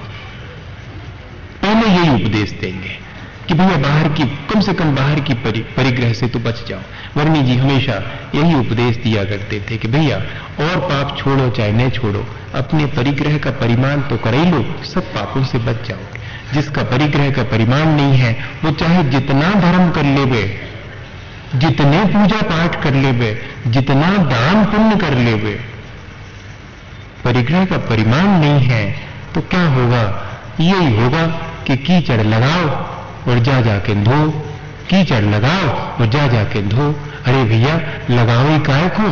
पहले यही उपदेश देंगे कि भैया बाहर की, कम से कम बाहर की परि, परिग्रह से तो बच जाओ। वर्णी जी हमेशा यही उपदेश दिया करते थे कि भैया और पाप छोड़ो चाहे न छोड़ो, अपने परिग्रह का परिमाण तो कर ही लो, सब पापों से बच जाओगे। जिसका परिग्रह का परिमाण नहीं है वो चाहे जितना धर्म कर लेवे, जितने पूजा पाठ कर लेवे, जितना दान पुण्य कर लेवे, परिग्रह का परिमाण नहीं है तो क्या होगा? यही होगा कि कीचड़ लगाओ और जा जाके धो, कीचड़ लगाओ और जा जाके धो। अरे भैया लगाओ ही काय को,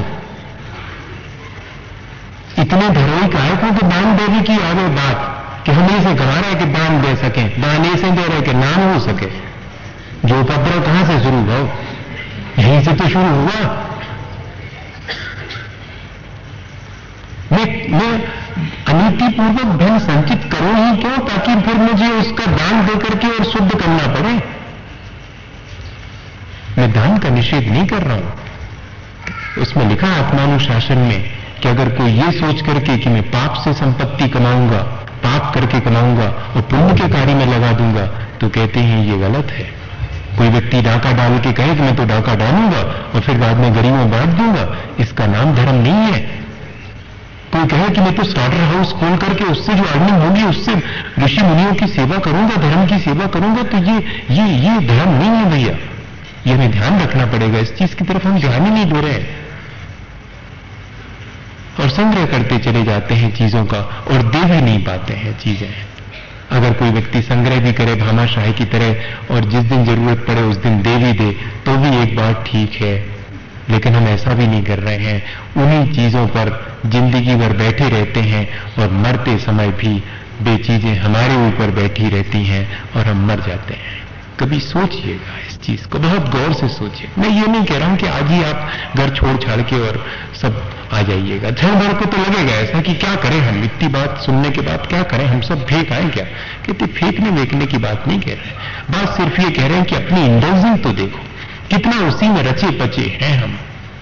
इतने धरो ही काय को कि दान देने की आगे बात कि हम इसे कमा रहे कि दान दे सके, दान ऐसे दे रहे कि नाम हो सके। जो उपद्रव कहां से शुरू हो? यहीं से तो शुरू हुआ। मैं मैं अनीतिपूर्वक धन संचित करूं ही क्यों? ताकि फिर मुझे उसका दान देकर के और शुद्ध करना पड़े। मैं दान का निषेध नहीं कर रहा हूं। उसमें लिखा आत्मानुशासन में कि अगर कोई ये सोच करके कि मैं पाप से संपत्ति कमाऊंगा, पाप करके कमाऊंगा और पुण्य के कार्य में लगा दूंगा, तो कहते हैं ये गलत है। कोई व्यक्ति डाका डाल के कहे कि मैं तो डाका डालूंगा और फिर बाद में गरीबों में बांट दूंगा, इसका नाम धर्म नहीं है। कोई कहे कि मैं तो स्टार्टर हाउस खोल करके उससे जो अर्निंग होगी उससे ऋषि मुनियों की सेवा करूंगा, धर्म की सेवा करूंगा, तो ये ये ये धर्म नहीं है भैया। ये हमें ध्यान रखना पड़ेगा। इस चीज की तरफ हम ध्यान ही नहीं दे रहे और संग्रह करते चले जाते हैं चीजों का और दे भी नहीं पाते हैं चीजें। अगर कोई व्यक्ति संग्रह भी करे भामाशाही की तरह और जिस दिन जरूरत पड़े उस दिन दे भी दे तो भी एक बात ठीक है, लेकिन हम ऐसा भी नहीं कर रहे हैं। उन्हीं चीजों पर जिंदगी भर बैठे रहते हैं और मरते समय भी वे चीजें हमारे ऊपर बैठी रहती हैं और हम मर जाते हैं। कभी सोचिएगा इस चीज को, बहुत गौर से सोचिए। मैं ये नहीं कह रहा हूं कि आज ही आप घर छोड़ छाड़ के और सब आ जाइएगा। क्षण भर को तो लगेगा ऐसा कि क्या करें हम, इतनी बात सुनने के बाद क्या करें, हम सब फेंक आए क्या? कहते फेंकने वेकने की बात नहीं कह रहे, बात सिर्फ ये कह रहे हैं कि अपनी इंडल्जेंस तो देखो, कितना उसी में रचे पचे हैं हम।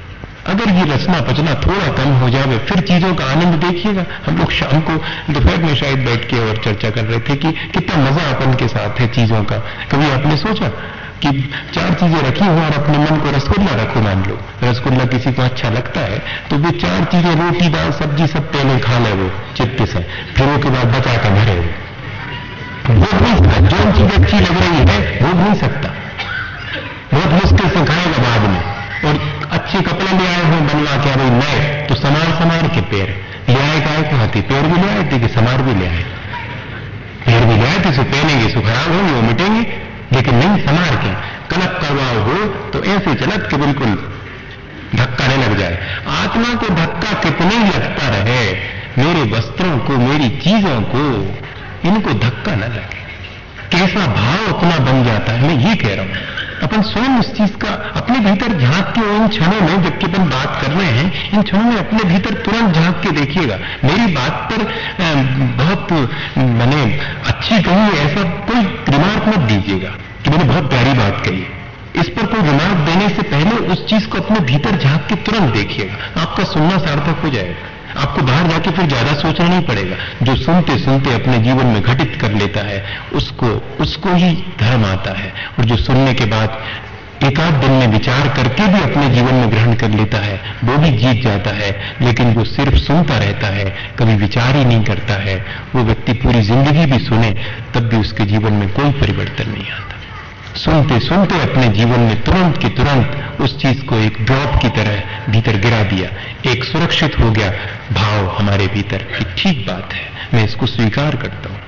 अगर ये रचना पचना थोड़ा कम हो जाए फिर चीजों का आनंद देखिएगा। हम लोग शाम को दोपहर में शायद बैठ के और चर्चा कर रहे थे कि कितना मजा अपन के साथ है चीजों का। कभी आपने सोचा कि चार चीजें रखी हो और अपने मन को रसगुल्ला रखो, मान लो रसगुल्ला किसी को अच्छा लगता है तो वो चार चीजें रोटी दाल सब्जी सब पहले खा ले वो चित्त से, फिर वो के बाद बचा के भरे वो भोग नहीं सकता। जो चीज अच्छी लग रही है भोग नहीं सकता, बहुत मुश्किल से खाएगा बाद में। और अच्छे कपड़े ले आए हो बनवा के भाई नए, तो समार समार के पैर ले आए गाय को हाथी पैर भी ले आए थे कि समार भी ले आए, पैर भी ले आए थे, सो पहनेंगे सो खराब होंगे वो मिटेंगे, लेकिन नहीं समार के कलप करवाओ हो तो ऐसे चलत के बिल्कुल धक्का नहीं लग जाए। आत्मा को धक्का कितने ही लगता रहे, मेरे वस्त्रों को मेरी चीजों को इनको धक्का न लगे। कैसा भाव अपना बन जाता है, मैं ये कह रहा हूं। अपन स्वयं उस चीज का अपने भीतर झांक के इन क्षणों में जबकि अपन बात कर रहे हैं, इन क्षणों में अपने भीतर तुरंत झांक के देखिएगा। मेरी बात पर बहुत मैंने अच्छी कही, ऐसा कोई रिमार्क मत दीजिएगा कि मैंने बहुत प्यारी बात कही। इस पर कोई रिमार्क देने से पहले उस चीज को अपने भीतर झांक के तुरंत देखिएगा, आपका सुनना सार्थक हो जाएगा। आपको बाहर जाके फिर ज्यादा सोचना नहीं पड़ेगा। जो सुनते सुनते अपने जीवन में घटित कर लेता है उसको उसको ही धर्म आता है, और जो सुनने के बाद एकाध दिन में विचार करके भी अपने जीवन में ग्रहण कर लेता है वो भी जीत जाता है। लेकिन जो सिर्फ सुनता रहता है कभी विचार ही नहीं करता है, वो व्यक्ति पूरी जिंदगी भी सुने तब भी उसके जीवन में कोई परिवर्तन नहीं आता। सुनते सुनते अपने जीवन में तुरंत की तुरंत उस चीज को एक ड्रॉप की तरह भीतर गिरा दिया, एक सुरक्षित हो गया भाव हमारे भीतर कि ठीक बात है, मैं इसको स्वीकार करता हूं।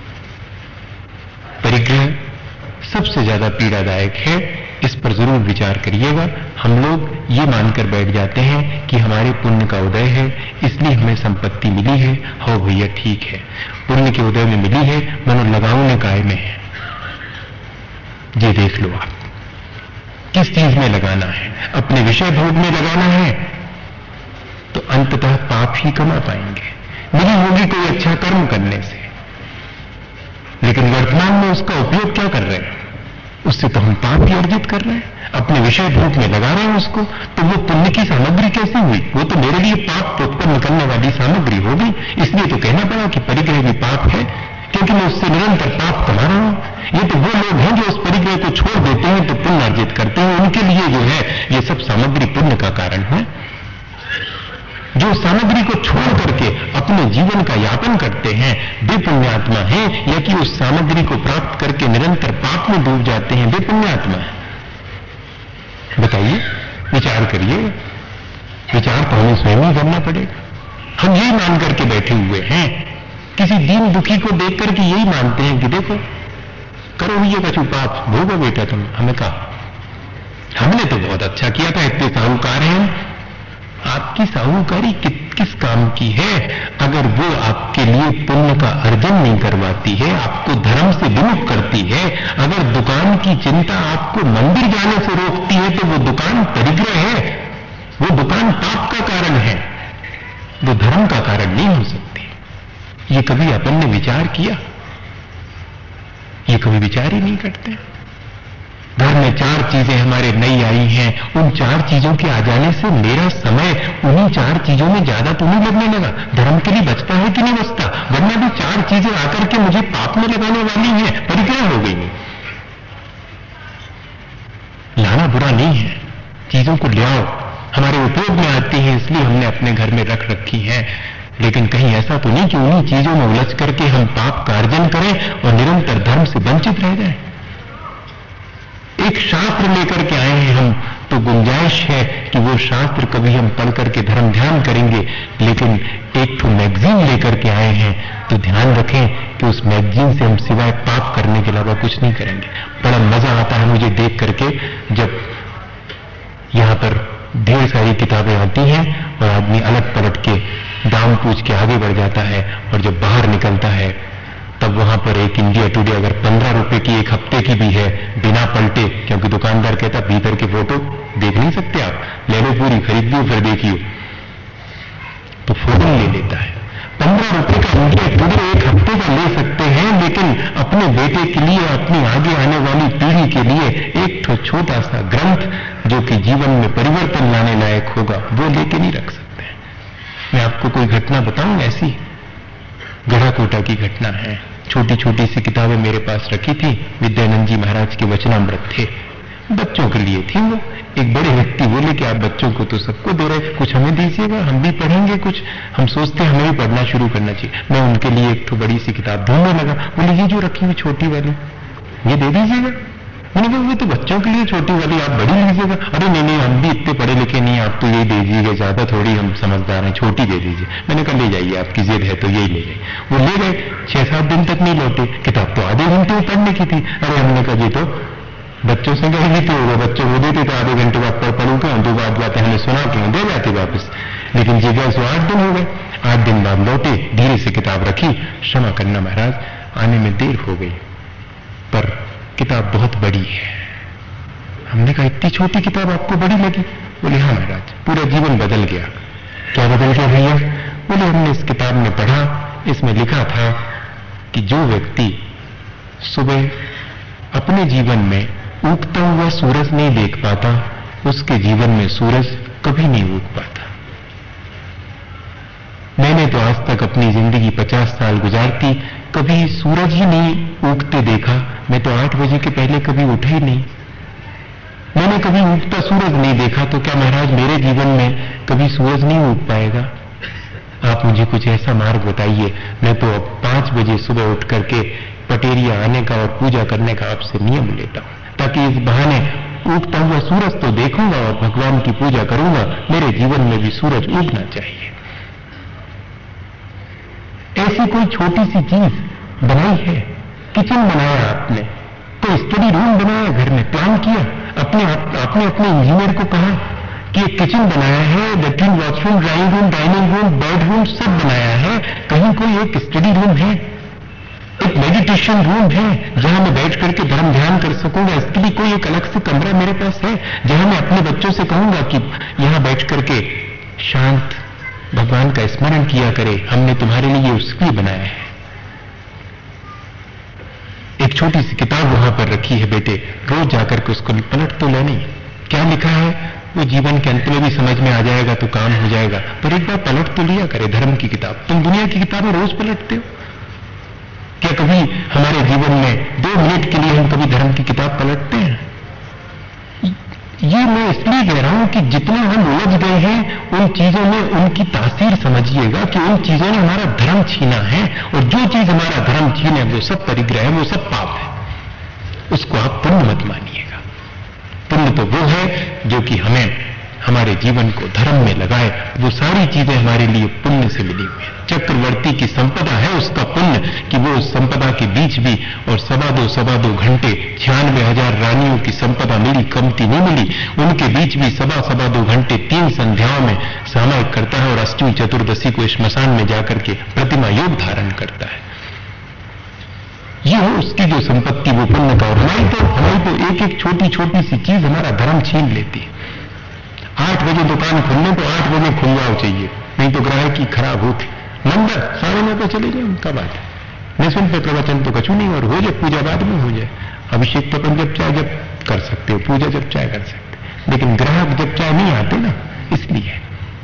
परिग्रह सबसे ज्यादा पीड़ादायक है, इस पर जरूर विचार करिएगा। हम लोग ये मानकर बैठ जाते हैं कि हमारे पुण्य का उदय है इसलिए हमें संपत्ति मिली है। हो भैया ठीक है, पुण्य के उदय में मिली है, मनो लगाऊ ने काय में है, ये देख लो आप किस चीज में लगाना है। अपने विषय भोग में लगाना है तो अंततः पाप ही कमा पाएंगे, मिली होगी कोई अच्छा कर्म करने से, लेकिन वर्तमान में उसका उपयोग क्या कर रहे हैं, उससे तो हम पाप ही अर्जित कर रहे हैं। अपने विषय भोग में लगा रहे हैं उसको, तो वो पुण्य की सामग्री कैसे हुई, वो तो मेरे लिए पाप उत्पन्न करने वाली सामग्री हो गई। इसलिए तो कहना पड़ा कि परिग्रह भी पाप है, क्योंकि मैं उससे निरंतर पाप कमा रहा हूं। ये तो वो लोग हैं जो उस परिग्रह को छोड़ देते हैं तो पुण्य अर्जित करते हैं, उनके लिए जो है ये सब सामग्री पुण्य का कारण है। जो सामग्री को छोड़ करके अपने जीवन का यापन करते हैं वे पुण्यात्मा हैं, या कि उस सामग्री को प्राप्त करके निरंतर पाप में डूब जाते हैं वे पुण्यात्मा है। बताइए, विचार करिए। विचार तो हमें स्वयं ही करना पड़ेगा। हम यही मान करके बैठे हुए हैं, किसी दीन दुखी को देख करके यही मानते हैं कि देखो करो ये कछु पाप भोगो बेटा तुम। हमें कहा हमने तो बहुत अच्छा किया था, इतने साहूकार हैं। आपकी साहूकारी कि, किस काम की है अगर वो आपके लिए पुण्य का अर्जन नहीं करवाती है, आपको धर्म से विमुख करती है। अगर दुकान की चिंता आपको मंदिर जाने से रोकती है तो वो दुकान परिग्रह है, वो दुकान पाप का कारण है, वो धर्म का कारण नहीं हो सकती। ये कभी अपन ने विचार किया? ये कभी विचार ही नहीं करते। घर में चार चीजें हमारे नई आई हैं, उन चार चीजों के आ जाने से मेरा समय उन्हीं चार चीजों में ज्यादा तो नहीं लगने लगा। धर्म के लिए बचता है कि नहीं बचता, वरना भी चार चीजें आकर के मुझे पाप में लगाने वाली हैं, परिग्रह हो गई। लाना बुरा नहीं है, चीजों को ले आओ, हमारे उपयोग में आती है इसलिए हमने अपने घर में रख रखी है। लेकिन कहीं ऐसा तो नहीं कि उन्हीं चीजों में उलझ करके हम पाप का अर्जन करें और निरंतर धर्म से वंचित रह जाएं। एक शास्त्र लेकर के आए हैं हम, तो गुंजाइश है कि वो शास्त्र कभी हम पढ़ करके धर्म ध्यान करेंगे, लेकिन एक तो मैगजीन लेकर के आए हैं तो ध्यान रखें कि उस मैगजीन से हम सिवाय पाप करने के अलावा कुछ नहीं करेंगे। बड़ा मजा आता है मुझे देख करके जब यहां पर ढेर सारी किताबें आती हैं और आदमी अलग पलट के दाम पूछ के आगे बढ़ जाता है, और जब बाहर निकलता है तब वहां पर एक इंडिया टुडे अगर पंद्रह रुपए की एक हफ्ते की भी है बिना पलटे, क्योंकि दुकानदार कहता भीतर के फोटो देख नहीं सकते आप, ले लो पूरी, खरीद लो फिर देखियो, तो फोटो ले लेता है। पंद्रह रुपए का इंडिया टुडे एक हफ्ते का ले सकते हैं, लेकिन अपने बेटे के लिए, अपनी आगे आने वाली पीढ़ी पीढ़ी के लिए एक ठो छोटा सा ग्रंथ जो कि जीवन में परिवर्तन लाने लायक होगा वो लेके नहीं रख सकते। मैं आपको कोई घटना बताऊं ऐसी, गढ़ाकोटा की घटना है। छोटी छोटी सी किताबें मेरे पास रखी थी, विद्यानंद जी महाराज के वचनामृत थे, बच्चों के लिए थी वो। एक बड़े व्यक्ति बोले कि आप बच्चों को तो सबको दे रहे, कुछ हमें दीजिएगा, हम भी पढ़ेंगे कुछ, हम सोचते हमें भी पढ़ना शुरू करना चाहिए। मैं उनके लिए एक तो बड़ी सी किताब ढूंढने लगा। बोले ये जो रखी हुई छोटी वाली ये दे दीजिएगा। मैंने कहा ये तो बच्चों के लिए छोटी वाली, आप बड़ी लीजिएगा। अरे नहीं नहीं हम भी इतने पढ़े लिखे नहीं, आप तो यही दे दीजिएगा, ज्यादा थोड़ी हम समझदार हैं, छोटी दे दीजिए। मैंने कहा ले जाइए, आपकी जिद है तो यही ले जाइए। वो ले गए, छह सात दिन तक नहीं लौटे। किताब तो आधे घंटे में पढ़ने की थी। अरे हमने कहा ये तो बच्चों से कहेगी तो होगा, बच्चों को देते तो आधे घंटे बाद पर पढ़ू क्यों, दो बात बातें हमें सुना क्यों, दे जाते वापस। लेकिन ये गए सो आठ दिन हो गए। आठ दिन बाद लौटे, धीरे से किताब रखी, क्षमा करना महाराज आने में देर हो गई, पर किताब बहुत बड़ी है। हमने कहा इतनी छोटी किताब आपको बड़ी लगी? बोले हाँ महाराज, पूरा जीवन बदल गया। क्या बदल गया भैया? बोले हमने इस किताब में पढ़ा, इसमें लिखा था कि जो व्यक्ति सुबह अपने जीवन में उगता हुआ सूरज नहीं देख पाता, उसके जीवन में सूरज कभी नहीं उग पाता। मैंने तो आज तक अपनी जिंदगी पचास साल गुजारती, कभी सूरज ही नहीं उगते देखा। मैं तो आठ बजे के पहले कभी उठा ही नहीं, मैंने कभी उगता सूरज नहीं देखा, तो क्या महाराज मेरे जीवन में कभी सूरज नहीं उग पाएगा? आप मुझे कुछ ऐसा मार्ग बताइए। मैं तो अब पांच बजे सुबह उठ करके पटेरिया आने का और पूजा करने का आपसे नियम लेता हूं, ताकि इस बहाने उगता हुआ सूरज तो देखूंगा और भगवान की पूजा करूंगा। मेरे जीवन में भी सूरज उगना चाहिए। ऐसी कोई छोटी सी चीज बनाई है, किचन बनाया आपने, तो स्टडी रूम बनाया, घर में प्लान किया, अपने आपने अपने इंजीनियर को कहा कि एक किचन बनाया है, latrine, washroom, drawing room, dining room, bedroom सब बनाया है, कहीं कोई एक स्टडी रूम है, एक मेडिटेशन रूम है जहां मैं बैठ करके धर्म ध्यान कर सकूंगा? इसके लिए कोई एक अलग से कमरा मेरे पास है जहां मैं अपने बच्चों से कहूंगा कि यहां बैठ करके शांत भगवान का स्मरण किया करे, हमने तुम्हारे लिए उसके लिए बनाया है। एक छोटी सी किताब वहां पर रखी है, बेटे रोज जाकर के उसको पलट तो लेनी, क्या लिखा है वो जीवन के अंत में भी समझ में आ जाएगा तो काम हो जाएगा, पर एक बार पलट तो लिया करे धर्म की किताब। तुम दुनिया की किताबें रोज पलटते हो, क्या कभी हमारे जीवन में दो मिनट के लिए हम कभी धर्म की किताब पलटते हैं? ये मैं इसलिए कह रहा हूं कि जितने हम उलझ गए हैं उन चीजों में, उनकी तासीर समझिएगा कि उन चीजों ने हमारा धर्म छीना है, और जो चीज हमारा धर्म छीने वो सब परिग्रह है, वो सब पाप है। उसको आप पुण्य मत मानिएगा। पुण्य तो वो है जो कि हमें हमारे जीवन को धर्म में लगाए, वो सारी चीजें हमारे लिए पुण्य से मिली हुई है। चक्रवर्ती की संपदा है उसका पुण्य कि वो उस संपदा के बीच भी और सवा दो सवा दो घंटे छियानवे हजार रानियों की संपदा मिली, कमती नहीं मिली, उनके बीच भी सवा सवा दो घंटे तीन संध्याओं में सामायिक करता है और अष्टमी चतुर्दशी को श्मशान में जाकर के प्रतिमा योग धारण करता है। ये हो उसकी जो संपत्ति वो पुण्य का। और हमारी तो हमारी तो एक एक छोटी छोटी सी चीज हमारा धर्म छीन लेती है। आठ बजे दुकान खुलने तो आठ बजे खुल जाओ चाहिए, नहीं तो ग्राहकी खराब होती। नंबर साढ़े नौ पे चले जाए उनका बात है, निःशुल्क पे प्रवचन तो कछु नहीं, और हो जाए पूजा बाद में हो जाए। अभिषेक तो अपन जब चाहे जब कर सकते हो, पूजा जब चाहे कर सकते, लेकिन ग्राहक जब चाहे नहीं आते ना, इसलिए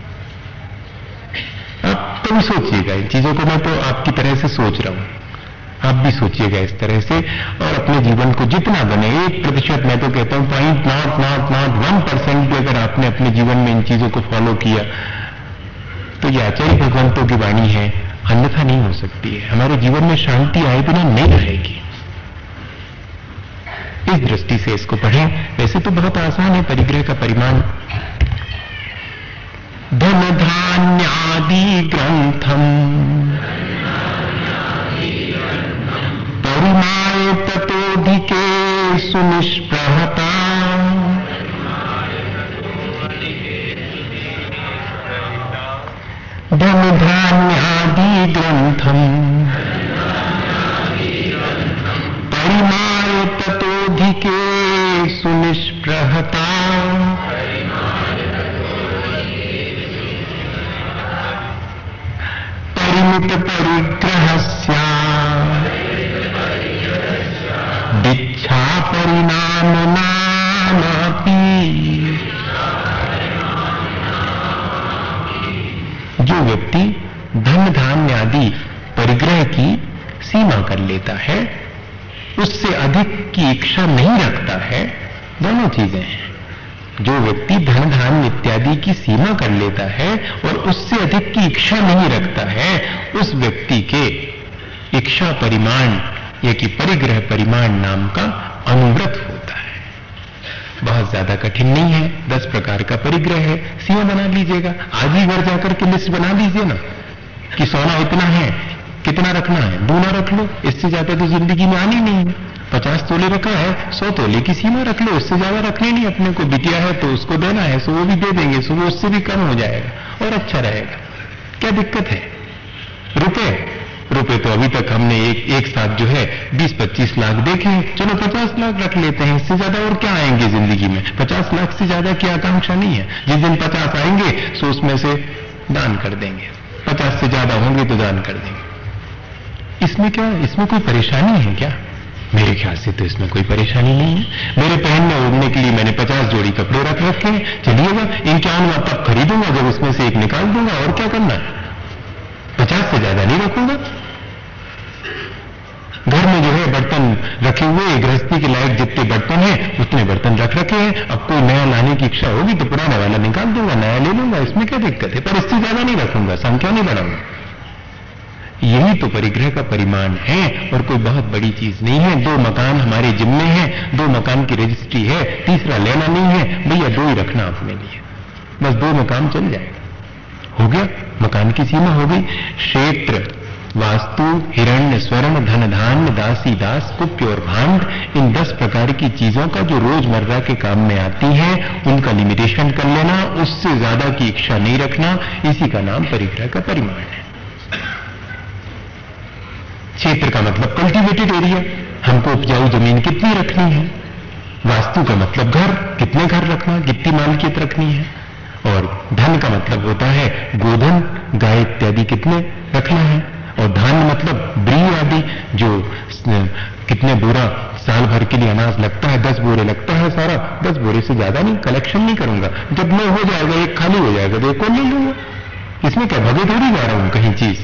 आप तो भी सोचिएगा इन चीजों को। मैं तो आपकी तरह से सोच रहा हूं, आप भी सोचिएगा इस तरह से, और अपने जीवन को जितना बने एक प्रतिशत, मैं तो कहता हूं point not not not one percent भी अगर आपने अपने जीवन में इन चीजों को फॉलो किया तो ये आचार्य भगवंतों की वाणी है, अन्यथा नहीं हो सकती है। हमारे जीवन में शांति आए बिना नहीं रहेगी। इस दृष्टि से इसको पढ़ें। वैसे तो बहुत आसान है परिग्रह का परिमाण। धन धान्यादि ग्रंथम परिमाय ततोधिके सुनिष्प्रहता धन धान्यादि ग्रंथम परिमाय ततोधिके सुनिष्प्रहता परिमित परिग्रहस्या इच्छा परिणाम नामापि। जो व्यक्ति धन धान्य आदि परिग्रह की सीमा कर लेता है, उससे अधिक की इच्छा नहीं रखता है, दोनों चीजें हैं। जो व्यक्ति धन धान्य इत्यादि की सीमा कर लेता है और उससे अधिक की इच्छा नहीं रखता है, उस व्यक्ति के इच्छा परिमाण या कि परिग्रह परिमाण नाम का अनुव्रत होता है। बहुत ज्यादा कठिन नहीं है, दस प्रकार का परिग्रह है, सीमा बना लीजिएगा। आज ही घर जाकर के लिस्ट बना लीजिए ना कि सोना इतना है, कितना रखना है, दूना रख लो, इससे ज्यादा तो जिंदगी में आनी नहीं है। पचास तोले रखा है, सौ तोले की सीमा रख लो, इससे ज्यादा रखनी नहीं अपने को। बिटिया है तो उसको देना है, सो वो भी दे देंगे, सो वो उससे भी कम हो जाएगा और अच्छा रहेगा। क्या दिक्कत है? रुपए रुपए तो अभी तक हमने एक एक साथ जो है बीस पच्चीस लाख देखे, चलो पचास लाख रख लेते हैं, इससे ज्यादा और क्या आएंगे जिंदगी में? पचास लाख से ज्यादा की आकांक्षा नहीं है। जिस दिन पचास आएंगे सो उसमें से दान कर देंगे, पचास से ज्यादा होंगे तो दान कर देंगे। इसमें क्या, इसमें कोई परेशानी है क्या? मेरे ख्याल से तो इसमें कोई परेशानी नहीं है। मेरे पहनने ओढ़ने के लिए मैंने पचास जोड़ी कपड़े रख रखे हैं, चलिएगा इक्यावन तब खरीदूंगा जब इसमें से एक निकाल दूंगा, और क्या करना है? पचास से ज्यादा नहीं रखूंगा। घर में जो है बर्तन रखे हुए, गृहस्थी के लायक जितने बर्तन हैं उतने बर्तन रख रखे हैं। अब कोई नया लाने की इच्छा होगी तो पुराना वाला निकाल दूंगा, नया ले लूंगा, इसमें क्या दिक्कत है? पर इससे ज्यादा नहीं रखूंगा, संख्या नहीं बढ़ाऊंगा। यही तो परिग्रह का परिमाण है और कोई बहुत बड़ी चीज नहीं है। दो मकान हमारे जिम्मे हैं, दो मकान की रजिस्ट्री है, तीसरा लेना नहीं है, भैया दो ही रखना अपने लिए, बस दो मकान चल जाएगा। हो गया, मकान की सीमा हो गई। क्षेत्र, वास्तु, हिरण्य, स्वर्ण, धन धान्य, दासी दास, कुप्य और भांड, इन दस प्रकार की चीजों का जो रोजमर्रा के काम में आती हैं, उनका लिमिटेशन कर लेना, उससे ज्यादा की इच्छा नहीं रखना, इसी का नाम परिग्रह का परिमाण है। क्षेत्र का मतलब कल्टीवेटेड एरिया, हमको उपजाऊ जमीन कितनी रखनी है। वास्तु का मतलब घर, कितने घर रखना, कितनी मालकियत रखनी है। और धन का मतलब होता है गोधन, गाय इत्यादि कितने रखना है। और धान्य मतलब ब्री आदि, जो कितने बोरा साल भर के लिए अनाज लगता है, दस बोरे लगता है सारा, दस बोरे से ज्यादा नहीं, कलेक्शन नहीं करूंगा। जब मैं हो जाएगा, एक खाली हो जाएगा तो एक और ले लूंगा। इसमें क्या भगे थोड़ी जा रहा हूं कहीं चीज।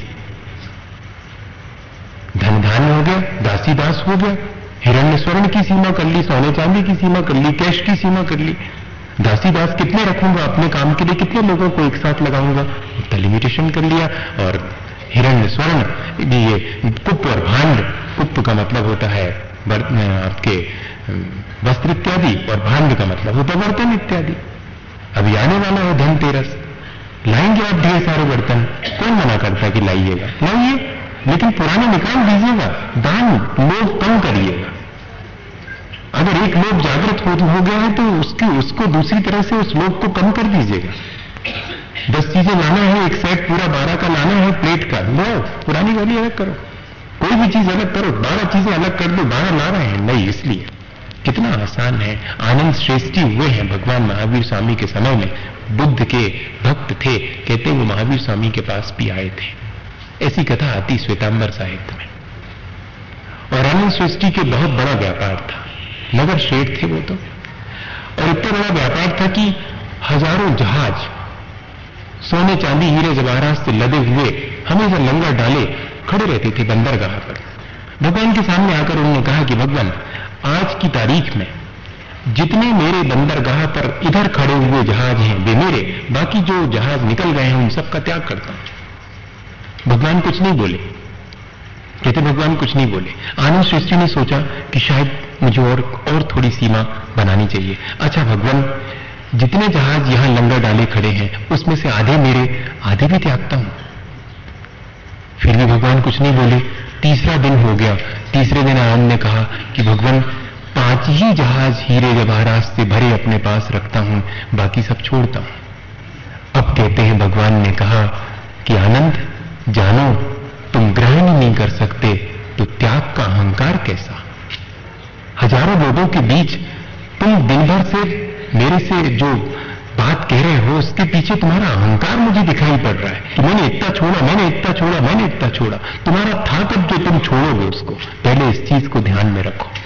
धन धान्य हो गया, दासी दास हो गया, हिरण्य स्वर्ण की सीमा कर ली, सोने चांदी की सीमा कर ली, कैश की सीमा कर ली। दासी दास कितने रखूंगा अपने काम के लिए, कितने लोगों को एक साथ लगाऊंगा, उतना लिमिटेशन कर लिया। और हिरण्य स्वर्ण, ये कुप और भांड, कुप का मतलब होता है आपके वस्त्र इत्यादि और भांड का मतलब होता है बर्तन इत्यादि। अभी आने वाला है धनतेरस, लाएंगे आप ढेर सारे बर्तन, कौन मना करता कि लाइएगा, लाइए, लेकिन पुराने निकाल दीजिएगा, दान लोभ कम करिएगा। अगर एक लोभ जागृत हो, हो गया है तो उसके उसको दूसरी तरह से उस लोभ को कम कर दीजिएगा। दस चीजें लाना है, एक सेट पूरा बारह का लाना है प्लेट का, लो पुरानी वाली अलग करो, कोई भी चीज अलग करो, बारह चीजें अलग कर दो, बारह ला रहे हैं नहीं, इसलिए कितना आसान है। आनंद श्रेष्ठी हुए हैं भगवान महावीर स्वामी के समय में, बुद्ध के भक्त थे, कहते वो महावीर स्वामी के पास भी आए थे, ऐसी कथा आती श्वेतांबर साहित्य में। और आनंद सृष्टि के बहुत बड़ा व्यापार था, नगर शेठ थे वो तो, और इतना बड़ा व्यापार था कि हजारों जहाज सोने चांदी हीरे जवाहरात से लदे हुए हमेशा लंगर डाले खड़े रहते थे बंदरगाह पर। भगवान के सामने आकर उन्होंने कहा कि भगवान, आज की तारीख में जितने मेरे बंदरगाह पर इधर खड़े हुए जहाज हैं वे मेरे, बाकी जो जहाज निकल गए हैं उन सबका त्याग करता हूं। भगवान कुछ नहीं बोले, कहते भगवान कुछ नहीं बोले। आनंद सृष्टि ने सोचा कि शायद मुझे और और थोड़ी सीमा बनानी चाहिए। अच्छा भगवान, जितने जहाज यहां लंगर डाले खड़े हैं उसमें से आधे मेरे, आधे भी त्यागता हूं। फिर भी भगवान कुछ नहीं बोले। तीसरा दिन हो गया, तीसरे दिन आनंद ने कहा कि भगवान, पांच ही जहाज हीरे जवाहरात से भरे अपने पास रखता हूं, बाकी सब छोड़ता हूं। अब कहते हैं भगवान ने कहा कि आनंद जानो, तुम ग्रहण नहीं कर सकते तो त्याग का अहंकार कैसा। हजारों लोगों के बीच तुम दिन भर से मेरे से जो बात कह रहे हो उसके पीछे तुम्हारा अहंकार मुझे दिखाई पड़ रहा है कि मैंने इतना छोड़ा, मैंने इतना छोड़ा, मैंने इतना छोड़ा। तुम्हारा था कब जो तुम छोड़ोगे उसको? पहले इस चीज को ध्यान में रखो,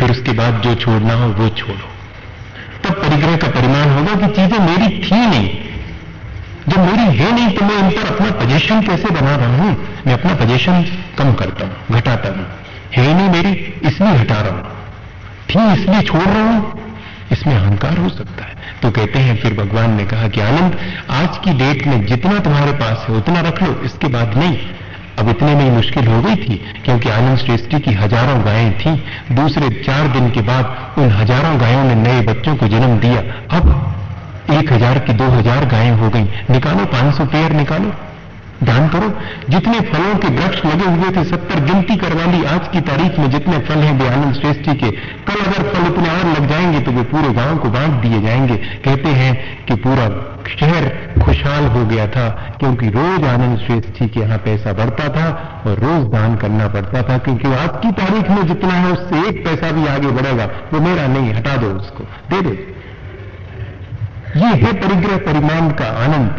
फिर उसके बाद जो छोड़ना हो वो छोड़ो। तब परिग्रह का परिमाण होगा कि चीजें मेरी थी नहीं, जब मेरी है नहीं तो मैं इन पर अपना पोजीशन कैसे बना रहा हूं। मैं अपना पोजीशन कम करता हूं, घटाता हूं। है नहीं मेरी इसलिए हटा रहा हूं, थी इसलिए छोड़ रहा हूं, इसमें अहंकार हो सकता है। तो कहते हैं फिर भगवान ने कहा कि आनंद, आज की डेट में जितना तुम्हारे पास है उतना रख लो, इसके बाद नहीं। अब इतने में ही मुश्किल हो गई थी, क्योंकि आनंद श्रेष्ठी की हजारों गायें थीं। दूसरे चार दिन के बाद उन हजारों गायों ने नए बच्चों को जन्म दिया। अब एक हजार की दो हजार गायें हो गई। निकालो, पांच सौ पेड़ निकालो, दान करो। जितने फलों के वृक्ष लगे हुए थे सब पर गिनती करवा ली। आज की तारीख में जितने फल हैं वे आनंद श्रेष्ठी के। कल अगर फल इतने और लग जाएंगे तो वे पूरे गांव को बांट दिए जाएंगे। कहते हैं कि पूरा शहर खुशहाल हो गया था, क्योंकि रोज आनंद श्रेष्ठी के यहां पैसा बढ़ता था और रोज दान करना पड़ता था। क्योंकि आज की तारीख में जितना है उससे एक पैसा भी आगे बढ़ेगा, वो मेरा नहीं, हटा दो, उसको दे दो। ये है परिग्रह परिमाण का आनंद।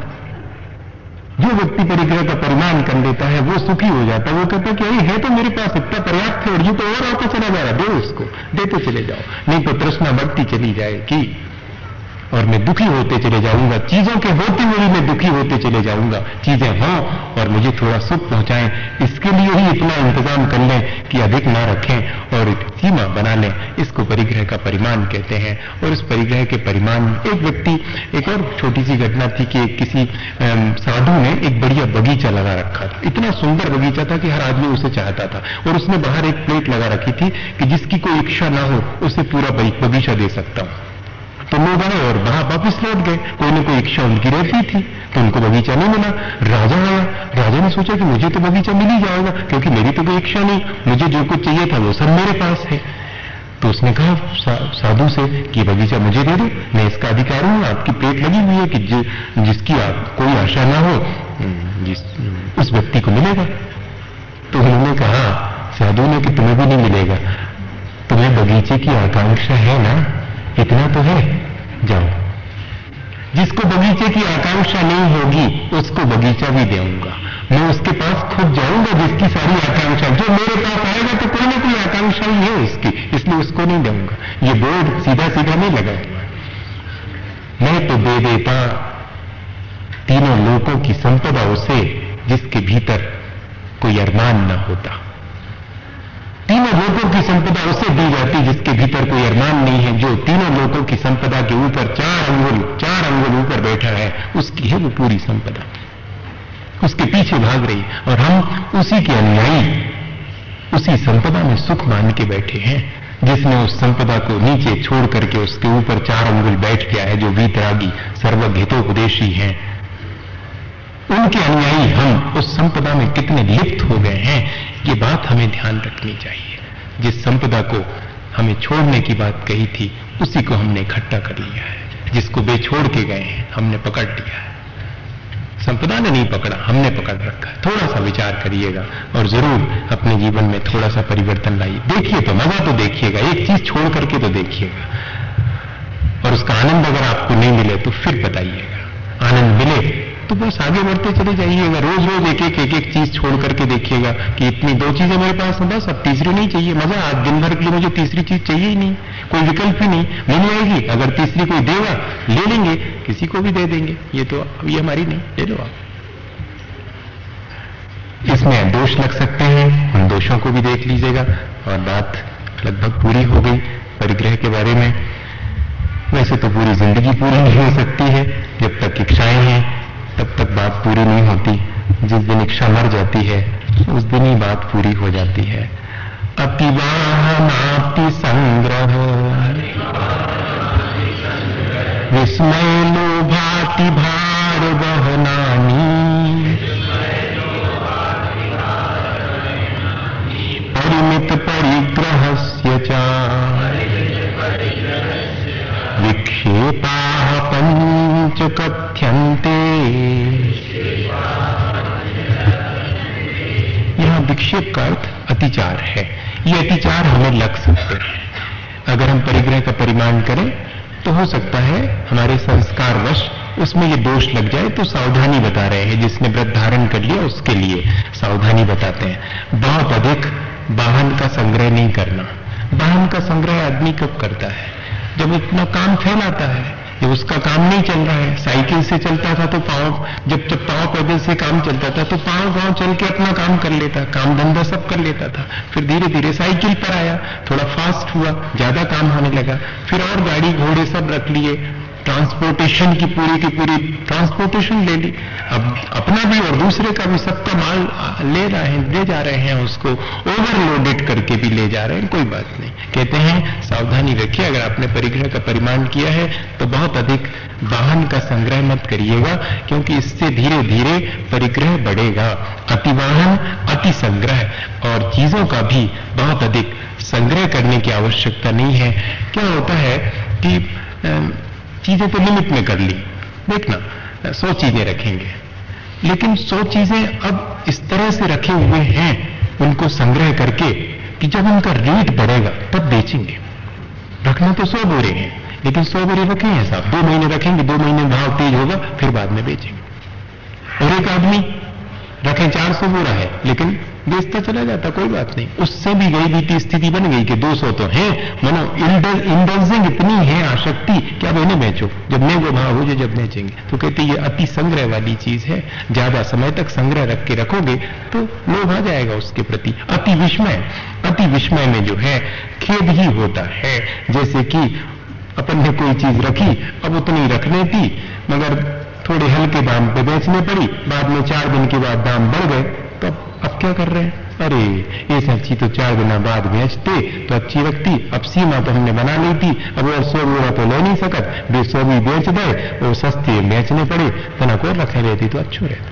जो व्यक्ति परिग्रह का परिमाण कर लेता है वो सुखी हो जाता है। वो कहता है कि अरे है तो मेरे पास इतना पर्याप्त है और ये तो और आता चला जा रहा, दो उसको, देते चले जाओ, नहीं तो तृष्णा बढ़ती चली जाएगी और मैं दुखी होते चले जाऊंगा। चीजों के होते हुए मैं दुखी होते चले जाऊंगा। चीजें हों और मुझे थोड़ा सुख पहुंचाएं, इसके लिए ही इतना इंतजाम कर लें कि अधिक ना रखें और एक सीमा बना लें। इसको परिग्रह का परिमाण कहते हैं। और इस परिग्रह के परिमाण, एक व्यक्ति, एक और छोटी सी घटना थी कि किसी साधु ने एक बढ़िया बगीचा लगा रखा था। इतना सुंदर बगीचा था कि हर आदमी उसे चाहता था। और उसने बाहर एक प्लेट लगा रखी थी कि जिसकी कोई इच्छा ना हो उसे पूरा बगीचा दे सकता हूं। तो लोग आए और वहां वापिस लौट गए। कोई ना कोई इच्छा उनकी रहती थी, तो उनको बगीचा नहीं मिला। राजा आया, राजा ने सोचा कि मुझे तो बगीचा मिल ही जाएगा, क्योंकि मेरी तो कोई इच्छा नहीं, मुझे जो कुछ चाहिए था वो सब मेरे पास है। तो उसने कहा सा, साधु से कि बगीचा मुझे दे दो, मैं इसका अधिकारी हूं। आपकी प्लेट लगी हुई है कि जि, जिसकी आप कोई आशा ना हो जिस उस व्यक्ति को मिलेगा। तो उन्होंने कहा साधु ने कि तुम्हें भी नहीं मिलेगा, तुम्हें बगीचे की आकांक्षा है ना, इतना तो है, जाओ। जिसको बगीचे की आकांक्षा नहीं होगी उसको बगीचा भी दूंगा। मैं उसके पास खुद जाऊंगा जिसकी सारी आकांक्षा, जो मेरे पास आएगा तो कोई ना कोई आकांक्षा ही है उसकी, इसलिए उसको नहीं दूंगा। ये बोर्ड सीधा सीधा नहीं लगा। मैं तो दे देता तीनों लोकों की संपदा उसे जिसके भीतर कोई अरमान न होता। तीनों लोकों की संपदा उसे दी जाती जिसके भीतर कोई अरमान नहीं है। जो तीनों लोकों की संपदा के ऊपर चार अंगुल चार अंगुल ऊपर बैठा है, उसकी है वो पूरी संपदा, उसके पीछे भाग रही। और हम उसी के अनुयायी, उसी संपदा में सुख मान के बैठे हैं। जिसने उस संपदा को नीचे छोड़ करके उसके ऊपर चार अंगुल बैठ गया है, जो वीतरागी सर्वहितोपदेशी हैं, उनके अनुयायी हम उस संपदा में कितने लिप्त हो गए हैं, ये बात हमें ध्यान रखनी चाहिए। जिस संपदा को हमें छोड़ने की बात कही थी उसी को हमने इकट्ठा कर लिया है। जिसको बेछोड़ के गए हैं हमने पकड़ लिया है। संपदा ने नहीं पकड़ा, हमने पकड़ रखा है। थोड़ा सा विचार करिएगा और जरूर अपने जीवन में थोड़ा सा परिवर्तन लाइए। देखिए तो, मजा तो देखिएगा, एक चीज छोड़ करके तो देखिएगा। और उसका आनंद अगर आपको नहीं मिले तो फिर बताइएगा। आनंद मिले तो बस आगे बढ़ते चले जाइएगा। रोज रोज एक एक एक एक चीज छोड़ करके देखिएगा कि इतनी दो चीजें मेरे पास हैं, बस अब तीसरी नहीं चाहिए। मजा, आज दिन भर के लिए मुझे तीसरी चीज चाहिए ही नहीं, कोई विकल्प ही नहीं। मिल जाएगी, अगर तीसरी कोई देगा ले लेंगे, किसी को भी दे देंगे, ये तो ये हमारी नहीं, ले लो आप। इसमें दोष लग सकते हैं, उन दोषों को भी देख लीजिएगा। और बात लगभग पूरी हो गई परिग्रह के बारे में। वैसे तो पूरी जिंदगी पूरी नहीं हो सकती है, जब तक इच्छाएं हैं तब तक बात पूरी नहीं होती। जिस दिन इच्छा मर जाती है उस दिन ही बात पूरी हो जाती है। अतिवाहनाति संग्रह विस्मय लोभाति भार वहनानि परिमित परिग्रहस्य च विक्षेपाः पंच कथ्यन्ते। यहां विक्षेप का अर्थ अतिचार है। ये अतिचार हमें लग सकते हैं। अगर हम परिग्रह का परिमाण करें तो हो सकता है हमारे संस्कार वश उसमें ये दोष लग जाए, तो सावधानी बता रहे हैं। जिसने व्रत धारण कर लिया उसके लिए सावधानी बताते हैं। बहुत अधिक वाहन का संग्रह नहीं करना, वाहन का संग्रह आदमी कब करता है? जब इतना काम फैलाता है, जब उसका काम नहीं चल रहा है। साइकिल से चलता था तो पांव, जब जब पांव पैदल से काम चलता था तो पांव गांव चल के अपना काम कर लेता, काम धंधा सब कर लेता था। फिर धीरे धीरे साइकिल पर आया, थोड़ा फास्ट हुआ, ज्यादा काम होने लगा, फिर और गाड़ी घोड़े सब रख लिए, ट्रांसपोर्टेशन की पूरी की पूरी ट्रांसपोर्टेशन ले ली। अब अपना भी और दूसरे का भी सबका माल ले रहे हैं, ले जा रहे हैं, उसको ओवरलोडेड करके भी ले जा रहे हैं। कोई बात नहीं, कहते हैं सावधानी रखिए, अगर आपने परिग्रह का परिमाण किया है तो बहुत अधिक वाहन का संग्रह मत करिएगा, क्योंकि इससे धीरे धीरे परिग्रह बढ़ेगा। अति वाहन अति संग्रह, और चीजों का भी बहुत अधिक संग्रह करने की आवश्यकता नहीं है। क्या होता है कि चीजें तो लिमिट में कर ली, देखना सौ चीजें रखेंगे, लेकिन सौ चीजें अब इस तरह से रखे हुए हैं उनको संग्रह करके कि जब उनका रेट बढ़ेगा तब बेचेंगे। रखना तो सौ बोरे हैं, लेकिन सौ बोरे रखे हैं साहब, दो महीने रखेंगे, दो महीने भाव तेज होगा, फिर बाद में बेचेंगे। और एक आदमी रखें चार सौ बोरा है, लेकिन बेचता चला जाता, कोई बात नहीं, उससे भी गई बीती स्थिति बन गई कि दो सौ तो है, मनो इंडल्जिंग इतनी है आसक्ति कि अब इन्हें बेचो, जब नहीं वो भाव हो जाए जब बेचेंगे। तो कहते ये अति संग्रह वाली चीज है, ज्यादा समय तक संग्रह रख के रखोगे तो लोभ आ जाएगा उसके प्रति। अति विस्मय, अति विस्मय में जो है खेद ही होता है। जैसे कि अपन ने कोई चीज रखी, अब उतनी रखने थी, मगर थोड़े हल्के दाम पे बेचने पड़ी, बाद में चार दिन के बाद दाम बढ़ गए, तो अब क्या कर रहे हैं? अरे ये सब्जी तो चार दिन बाद बेचते तो अच्छी रखती, अब सीमा तो हमने बना ली थी, अब और सौ बोरा तो ले नहीं सकत, दो सौ भी बेच दे, वो सस्ते बेचने पड़े, तना को रखे रहती तो अच्छो रहता।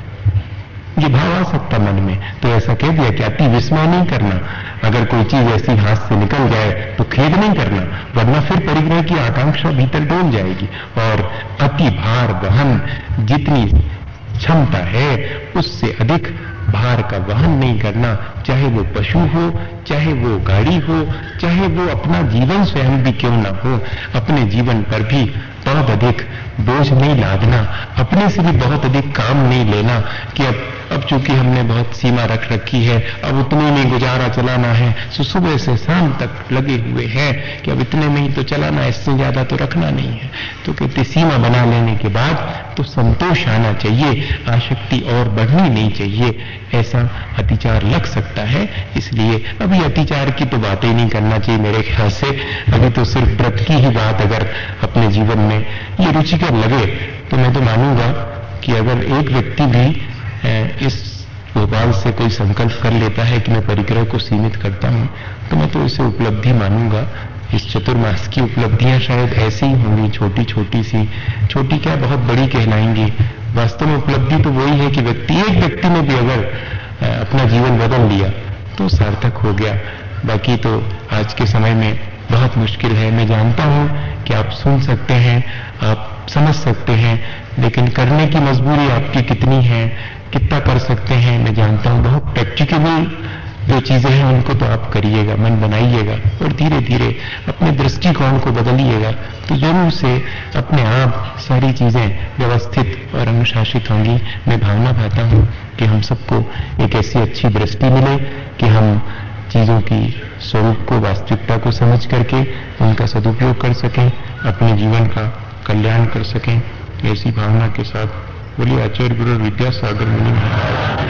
ये भाव आ सकता मन में, तो ऐसा कह दिया कि अति विस्मय नहीं करना। अगर कोई चीज ऐसी हाथ से निकल जाए तो खेद नहीं करना, वरना फिर परिग्रह की आकांक्षा भीतर डोल जाएगी। और अति भार वहन, जितनी क्षमता है उससे अधिक भार का वहन नहीं करना, चाहे वो पशु हो, चाहे वो गाड़ी हो, चाहे वो अपना जीवन स्वयं भी क्यों ना हो। अपने जीवन पर भी बहुत अधिक बोझ नहीं लादना, अपने से भी बहुत अधिक काम नहीं लेना कि अब अब चूंकि हमने बहुत सीमा रख रखी है, अब उतने में गुजारा चलाना है, तो सुबह से शाम तक लगे हुए हैं कि अब इतने में ही तो चलाना है, इससे ज्यादा तो रखना नहीं है। तो कहते सीमा बना लेने के बाद तो संतोष आना चाहिए, आसक्ति और बढ़नी नहीं चाहिए। ऐसा अतिचार लग सकता है, इसलिए अभी अतिचार की तो बातें ही नहीं करना चाहिए मेरे ख्याल से। अभी तो सिर्फ व्रत की ही बात अगर अपने जीवन में ये रुचिकर लगे तो मैं तो मानूंगा कि अगर एक व्यक्ति भी इस भोपाल से कोई संकल्प कर लेता है कि मैं परिग्रह को सीमित करता हूं, तो मैं तो इसे उपलब्धि मानूंगा। इस चतुर्मास की उपलब्धियां शायद ऐसी ही होंगी, छोटी छोटी सी, छोटी क्या बहुत बड़ी कहलाएंगी। वास्तव में उपलब्धि तो वही है कि व्यक्ति, एक व्यक्ति ने भी अगर अपना जीवन बदल लिया तो सार्थक हो गया। बाकी तो आज के समय में बहुत मुश्किल है। मैं जानता हूं कि आप सुन सकते हैं, आप समझ सकते हैं, लेकिन करने की मजबूरी आपकी कितनी है, कितना कर सकते हैं मैं जानता हूं। बहुत प्रैक्टिकल जो चीजें हैं उनको तो आप करिएगा, मन बनाइएगा और धीरे धीरे अपने दृष्टिकोण को बदलिएगा, तो जरूर से अपने आप सारी चीजें व्यवस्थित और अनुशासित होंगी। मैं भावना पाता हूं कि हम सबको एक ऐसी अच्छी दृष्टि मिले कि हम चीजों की स्वरूप को, वास्तविकता को समझ करके उनका सदुपयोग कर सकें, अपने जीवन का कल्याण कर सकें। ऐसी भावना के साथ बोलिए आचार्य गुरु विद्यासागर मुनि महाराज।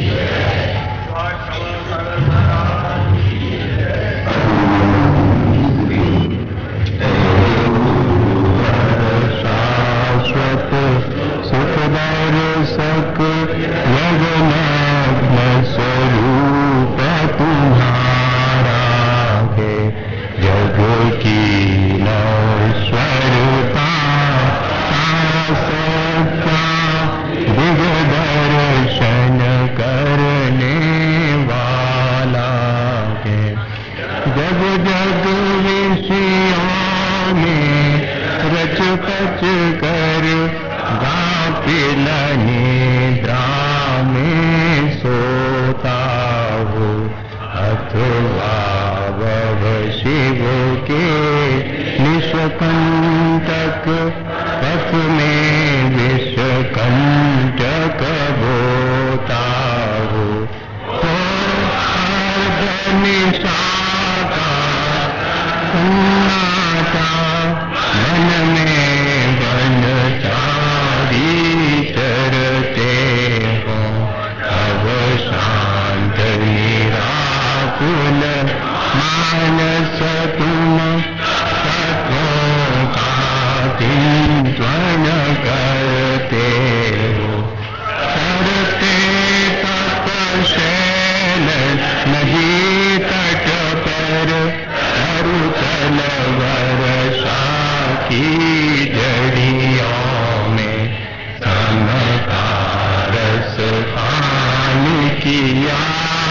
शाश्वत सुख दर्शक यज्ञ स्वरूप तुम्हारा है, जग की नश्वरता शाश्वता दिग दर्शन करने वाला है। जग जग विषयों में रच पच कर गाफिल निद्रा में सोता हो, अथवा वह शिव के निष्कंटक पथ में विषकंटक बोता हो, तो अर्ध निशा का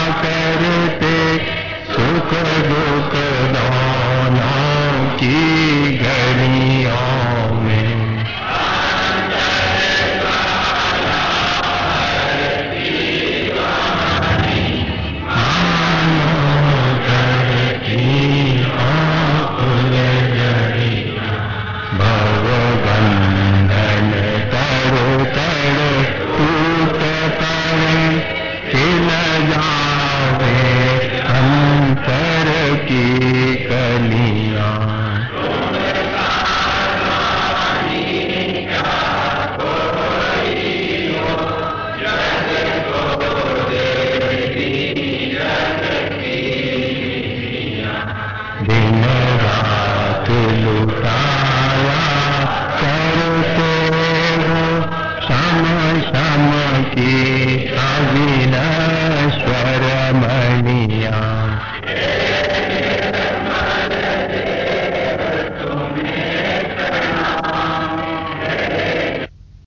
करते सुख दुख दोनों की घड़ियों में। भवबंधन तर तर टूट पड़े, खिल जावे अंतर की कलियां। दिन रात लुटा